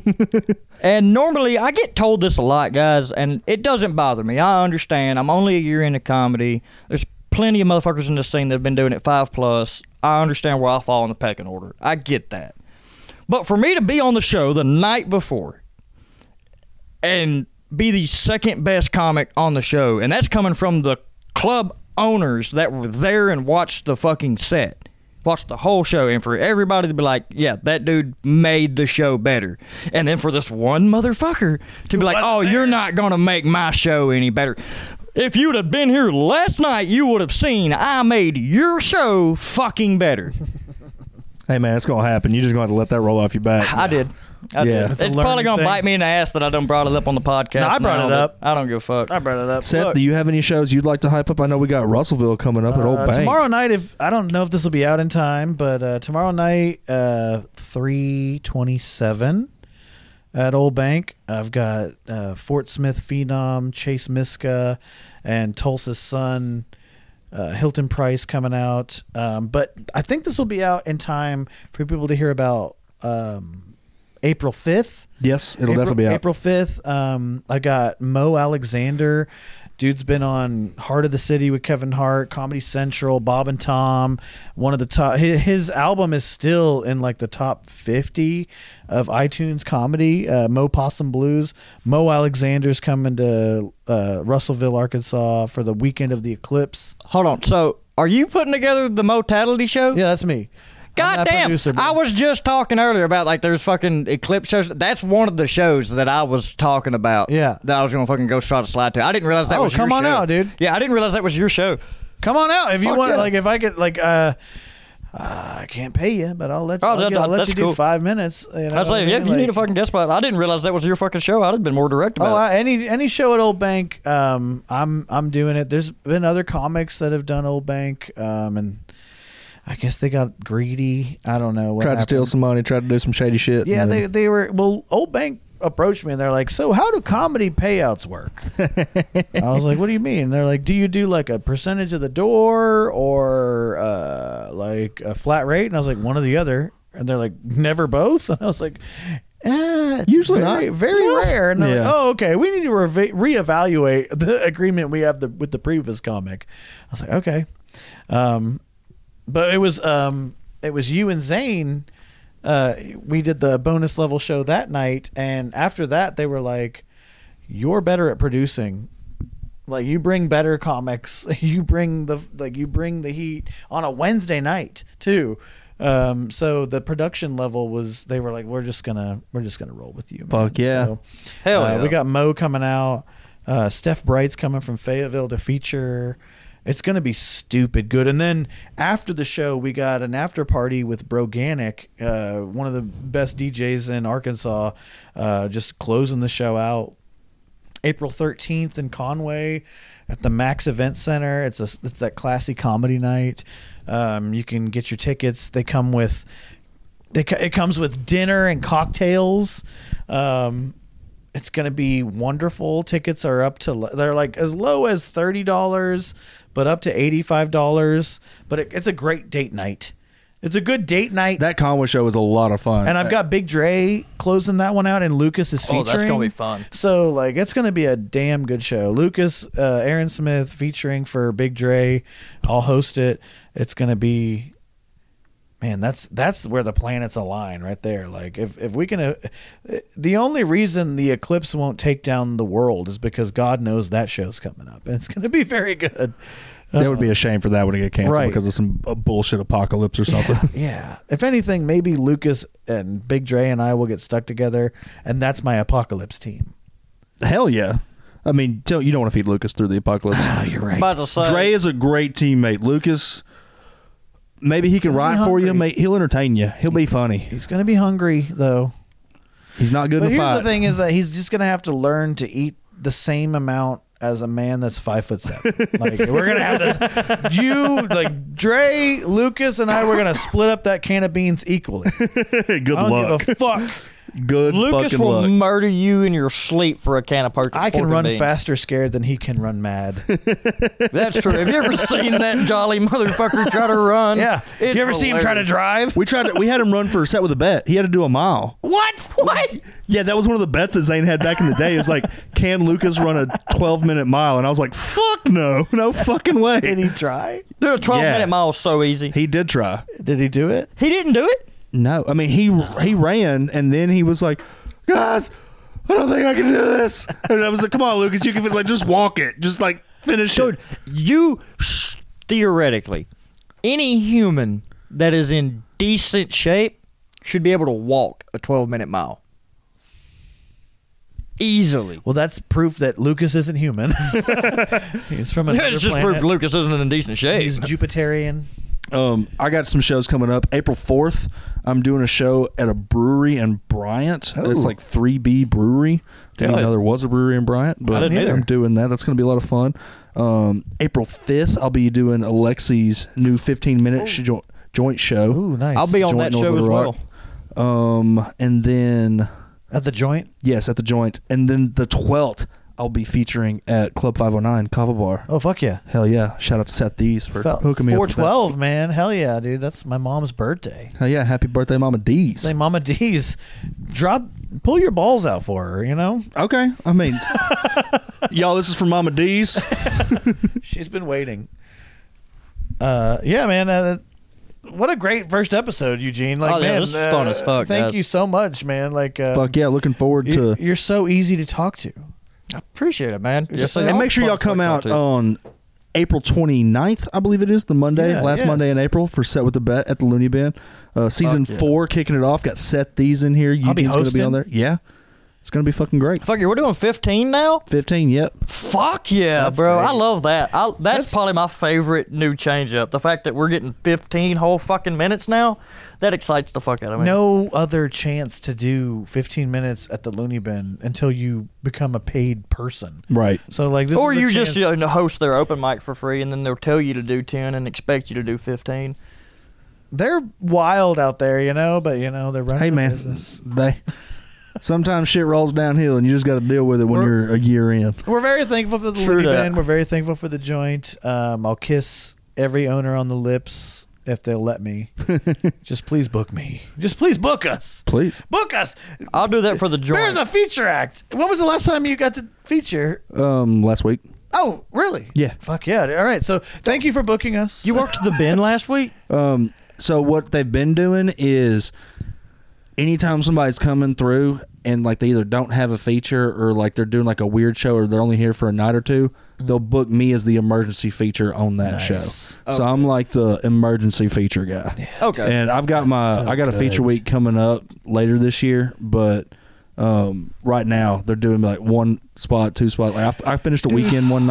And normally, I get told this a lot, guys, and it doesn't bother me. I understand. I'm only a year into comedy. There's plenty of motherfuckers in this scene that have been doing it 5+. I understand where I fall in the pecking order. I get that. But for me to be on the show the night before and be the second best comic on the show, and that's coming from the club owners that were there and watched the fucking set, watched the whole show, and for everybody to be like, yeah, that dude made the show better. And then for this one motherfucker to be like, "Oh, you're not going to make my show any better." If you'd have been here last night, you would have seen I made your show fucking better. Hey, man, it's going to happen. You're just going to have to let that roll off your back. I did. I Yeah. did. It's a It's probably learning going to thing. bite me in the ass that I done brought it up on the podcast. No, I brought now, it but up. I don't give a fuck. I brought it up. Seth, Look. do you have any shows you'd like to hype up? I know we got Russellville coming up at Old Bank. Tomorrow night, if I don't know if this will be out in time, but tomorrow night, 3/27 at Old Bank. I've got Fort Smith Phenom, Chase Miska, and Tulsa's son, Hilton Price coming out. But I think this will be out in time for people to hear about April 5th. Yes, it'll definitely be out. April 5th. I got Mo Alexander. Dude's been on Heart of the City with Kevin Hart, Comedy Central, Bob and Tom. One of the top. His album is still in like the top 50 of iTunes comedy. Mo Possum Blues. Mo Alexander's coming to Russellville, Arkansas for the weekend of the Eclipse. Hold on. So, are you putting together the Motality show? Yeah, that's me. I'm God that damn! producer, bro. I was just talking earlier about like there's fucking Eclipse shows. That's one of the shows that I was talking about. Yeah. That I was gonna fucking go try to slide to. I didn't realize that was your come on show. out, dude. Yeah, I didn't realize that was your show. Come on out if you Fuck want. yeah. Like if I could, like, I can't pay you, but I'll let you. Oh, I'll let that's you do cool. 5 minutes. You know I was what like, yeah, mean? if you need a Like- fucking guest spot, I didn't realize that was your fucking show. I'd have been more direct about it. any show at Old Bank, I'm doing it. There's been other comics that have done Old Bank, and I guess they got greedy. I don't know what Tried to steal happened. some money, tried to do some shady shit. Yeah, and then- they were. Well, Old Bank approached me and they're like, "So how do comedy payouts work?" I was like, "What do you mean?" And they're like, "Do you do like a percentage of the door or like a flat rate?" And I was like, "One or the other." And they're like, "Never both?" And I was like, it's Usually very, not. very rare. And they're Yeah. like, "Oh, okay. We need to reevaluate the agreement we have with the previous comic." I was like, "Okay," but it was you and Zane. We did the bonus level show that night, and after that, they were like, "You're better at producing. Like, you bring better comics. You bring the heat on a Wednesday night too." So the production level was. They were like, "We're just gonna roll with you." Man." Fuck yeah. So, Hell yeah. We got Mo coming out. Steph Bright's coming from Fayetteville to feature. It's going to be stupid good. And then after the show, we got an after party with Broganic, one of the best DJs in Arkansas, just closing the show out. April 13th in Conway at the Max Event Center. It's that classy comedy night. You can get your tickets. It comes with dinner and cocktails. It's going to be wonderful. Tickets are they're like as low as $30, but up to $85. But it's a great date night. It's a good date night. That Conway show is a lot of fun. And I've got Big Dre closing that one out, and Lucas is featuring. Oh, that's going to be fun. So, like, it's going to be a damn good show. Lucas, Aaron Smith featuring for Big Dre. I'll host it. It's going to be... Man, that's where the planets align right there. Like, if we can... the only reason the eclipse won't take down the world is because God knows that show's coming up. And it's going to be very good. That would be a shame for that one to get canceled Right. because of some bullshit apocalypse or something. Yeah. If anything, maybe Lucas and Big Dre and I will get stuck together, and that's my apocalypse team. Hell yeah. I mean, you don't want to feed Lucas through the apocalypse. Oh, you're right. About to say, Dre is a great teammate. Lucas, maybe he can write for you. He'll entertain you. He'll be funny. He's going to be hungry, though. He's not good But in a here's fight. the thing is that he's just going to have to learn to eat the same amount as a man that's 5'7". Like, we're going to have this. Dre, Lucas, and I, we're going to split up that can of beans equally. Good I don't luck. give a fuck. Good Lucas fucking will luck. murder you in your sleep for a can of pork. I can pork and run beans. faster scared than he can run mad. That's true. Have you ever seen that jolly motherfucker try to run? Yeah. It's You ever see him try to hilarious. drive? We had him run for a set with a bet. He had to do a mile. What? What? Yeah, that was one of the bets that Zane had back in the day. Is like, can Lucas run a 12-minute mile? And I was like, fuck no. No fucking way. Did he try? Dude, a 12-minute Yeah. mile is so easy. He did try. Did he do it? He didn't do it? No. I mean, he ran, and then he was like, guys, I don't think I can do this. And I was like, come on, Lucas, you can just walk it. Just like finish Dude, it. theoretically, any human that is in decent shape should be able to walk a 12-minute mile. Easily. Well, that's proof that Lucas isn't human. He's from another It's just planet. proof Lucas isn't in decent shape. He's Jupiterian. I got some shows coming up. April 4th, I'm doing a show at a brewery in Bryant. Oh. It's like 3B Brewery. Didn't even know there was a brewery in Bryant, but I didn't either. I'm doing that. That's going to be a lot of fun. April 5th, I'll be doing Alexi's new 15-minute joint show. Ooh, nice. I'll be on Joint that North show of as the well. Rock. And then, At the joint? yes, at the joint. And then the 12th, I'll be featuring at Club 509 Kava Bar. Oh, fuck yeah. Hell yeah. Shout out to Seth Dees for hooking me up with that. 412, man. Hell yeah, dude. That's my mom's birthday. Hell yeah. Happy birthday, Mama Dees. Say Mama D's. Pull your balls out for her, you know? Okay. I mean, y'all, this is for Mama Dees. She's been waiting. Yeah, man. What a great first episode, Eugene. Like, Oh, yeah, man, this is fun as fuck, Thank guys. you so much, man. Like, Fuck yeah. Looking forward to. you're so easy to talk to. I appreciate it, man. Yes, sir. And make sure y'all come out on April 29th, I believe it is, the Monday, Yeah, last yes. Monday in April for Set with the Bet at the Looney Bin. Season 4 kicking it off. Got Seth These in here. I'll be Eugene's going to be on hosting. there. Yeah. It's going to be fucking great. Fuck you, we're doing 15 now? 15, yep. Fuck yeah, That's bro. great. I love that. That's That's- probably my favorite new change up. The fact that we're getting 15 whole fucking minutes now, that excites the fuck out of me. No other chance to do 15 minutes at the Looney Bin until you become a paid person. Right. So, like, this Or is a you just chance- host their open mic for free and then they'll tell you to do 10 and expect you to do 15. They're wild out there, you know, but, you know, they're running Hey, a man. business. Sometimes shit rolls downhill and you just got to deal with it when you're a year in. We're very thankful for the True Looney that. Bin. We're very thankful for the joint. I'll kiss every owner on the lips if they'll let me. Just please book me. Just please book us. Please. Book us. I'll do that for the joint. There's a feature act. When was the last time you got to feature? Last week. Oh, really? Yeah. Fuck yeah. All right. So thank you for booking us. You worked the bin last week? So what they've been doing is anytime somebody's coming through and like they either don't have a feature or like they're doing like a weird show or they're only here for a night or two, they'll book me as the emergency feature on that Nice. show. So I'm like the emergency feature guy. Okay. And I've got So I got a feature good. week coming up later this year, but right now they're doing like one spot, two spot. Like I finished a weekend one night.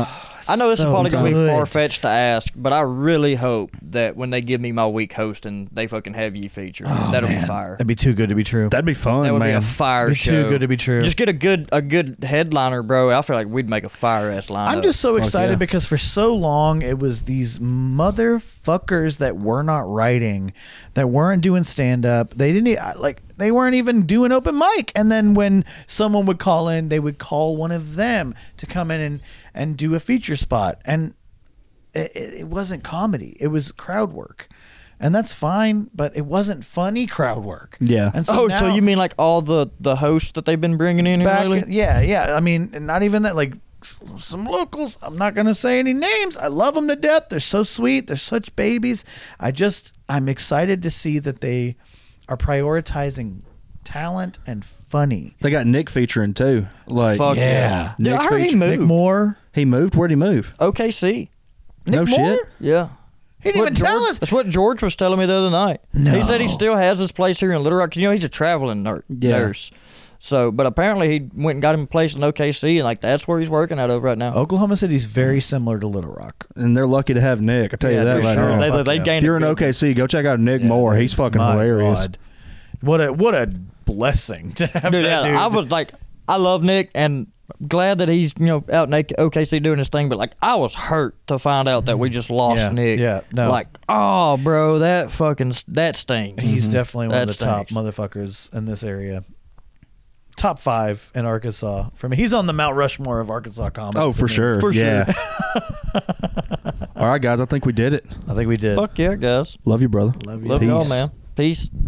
I know this is So probably gonna be good. far fetched to ask, but I really hope that when they give me my week hosting, they fucking have you featured. Oh, That'll man. be fire. That'd be too good to be true. That'd be fun, That would be man. a fire Be show. too good to be true. Just get a good headliner, bro. I feel like we'd make a fire ass lineup. I'm just so excited yeah. because for so long it was these motherfuckers that were not writing, that weren't doing stand up. They didn't they weren't even doing open mic. And then when someone would call in, they would call one of them to come in and do a feature spot. And it wasn't comedy. It was crowd work. And that's fine, but it wasn't funny crowd work. Yeah. And so now, you mean like all the hosts that they've been bringing in here back, lately? yeah. I mean, not even that. Like some locals. I'm not gonna say any names. I love them to death. They're so sweet. They're such babies. I'm excited to see that they are prioritizing talent and funny. They got Nick featuring too. Like, Fuck yeah. Dude, I Nick's heard he featuring. Nick moved. Moore. He moved. Where'd he move? OKC. No Nick shit. Moore? Yeah. He didn't even tell George, us. That's what George was telling me the other night. No. He said he still has his place here in Little Rock. 'Cause, you know, he's a traveling nurse. So, but apparently he went and got him a place in OKC, and like that's where he's working out of right now. Oklahoma City's very similar to Little Rock. And they're lucky to have Nick. I tell you Yeah, that for right sure. now. They- They yeah. gained If you're in a good- OKC, go check out Nick Moore. dude, He's fucking my hilarious. God. What a blessing to have Dude, that yeah, dude. I was like, I love Nick, and glad that he's out in OKC doing his thing. But like, I was hurt to find out that we just lost Yeah, Nick. yeah, no. Like, oh, bro, that stings. He's definitely one of That the top stinks. motherfuckers in this area. Top 5 in Arkansas for me. He's on the Mount Rushmore of Arkansas comedy. Oh, for me. sure. For yeah. All right, guys. I think we did it. I think we did. Fuck yeah, guys. Love you, brother. Love you. Love y'all, Peace. man. Peace.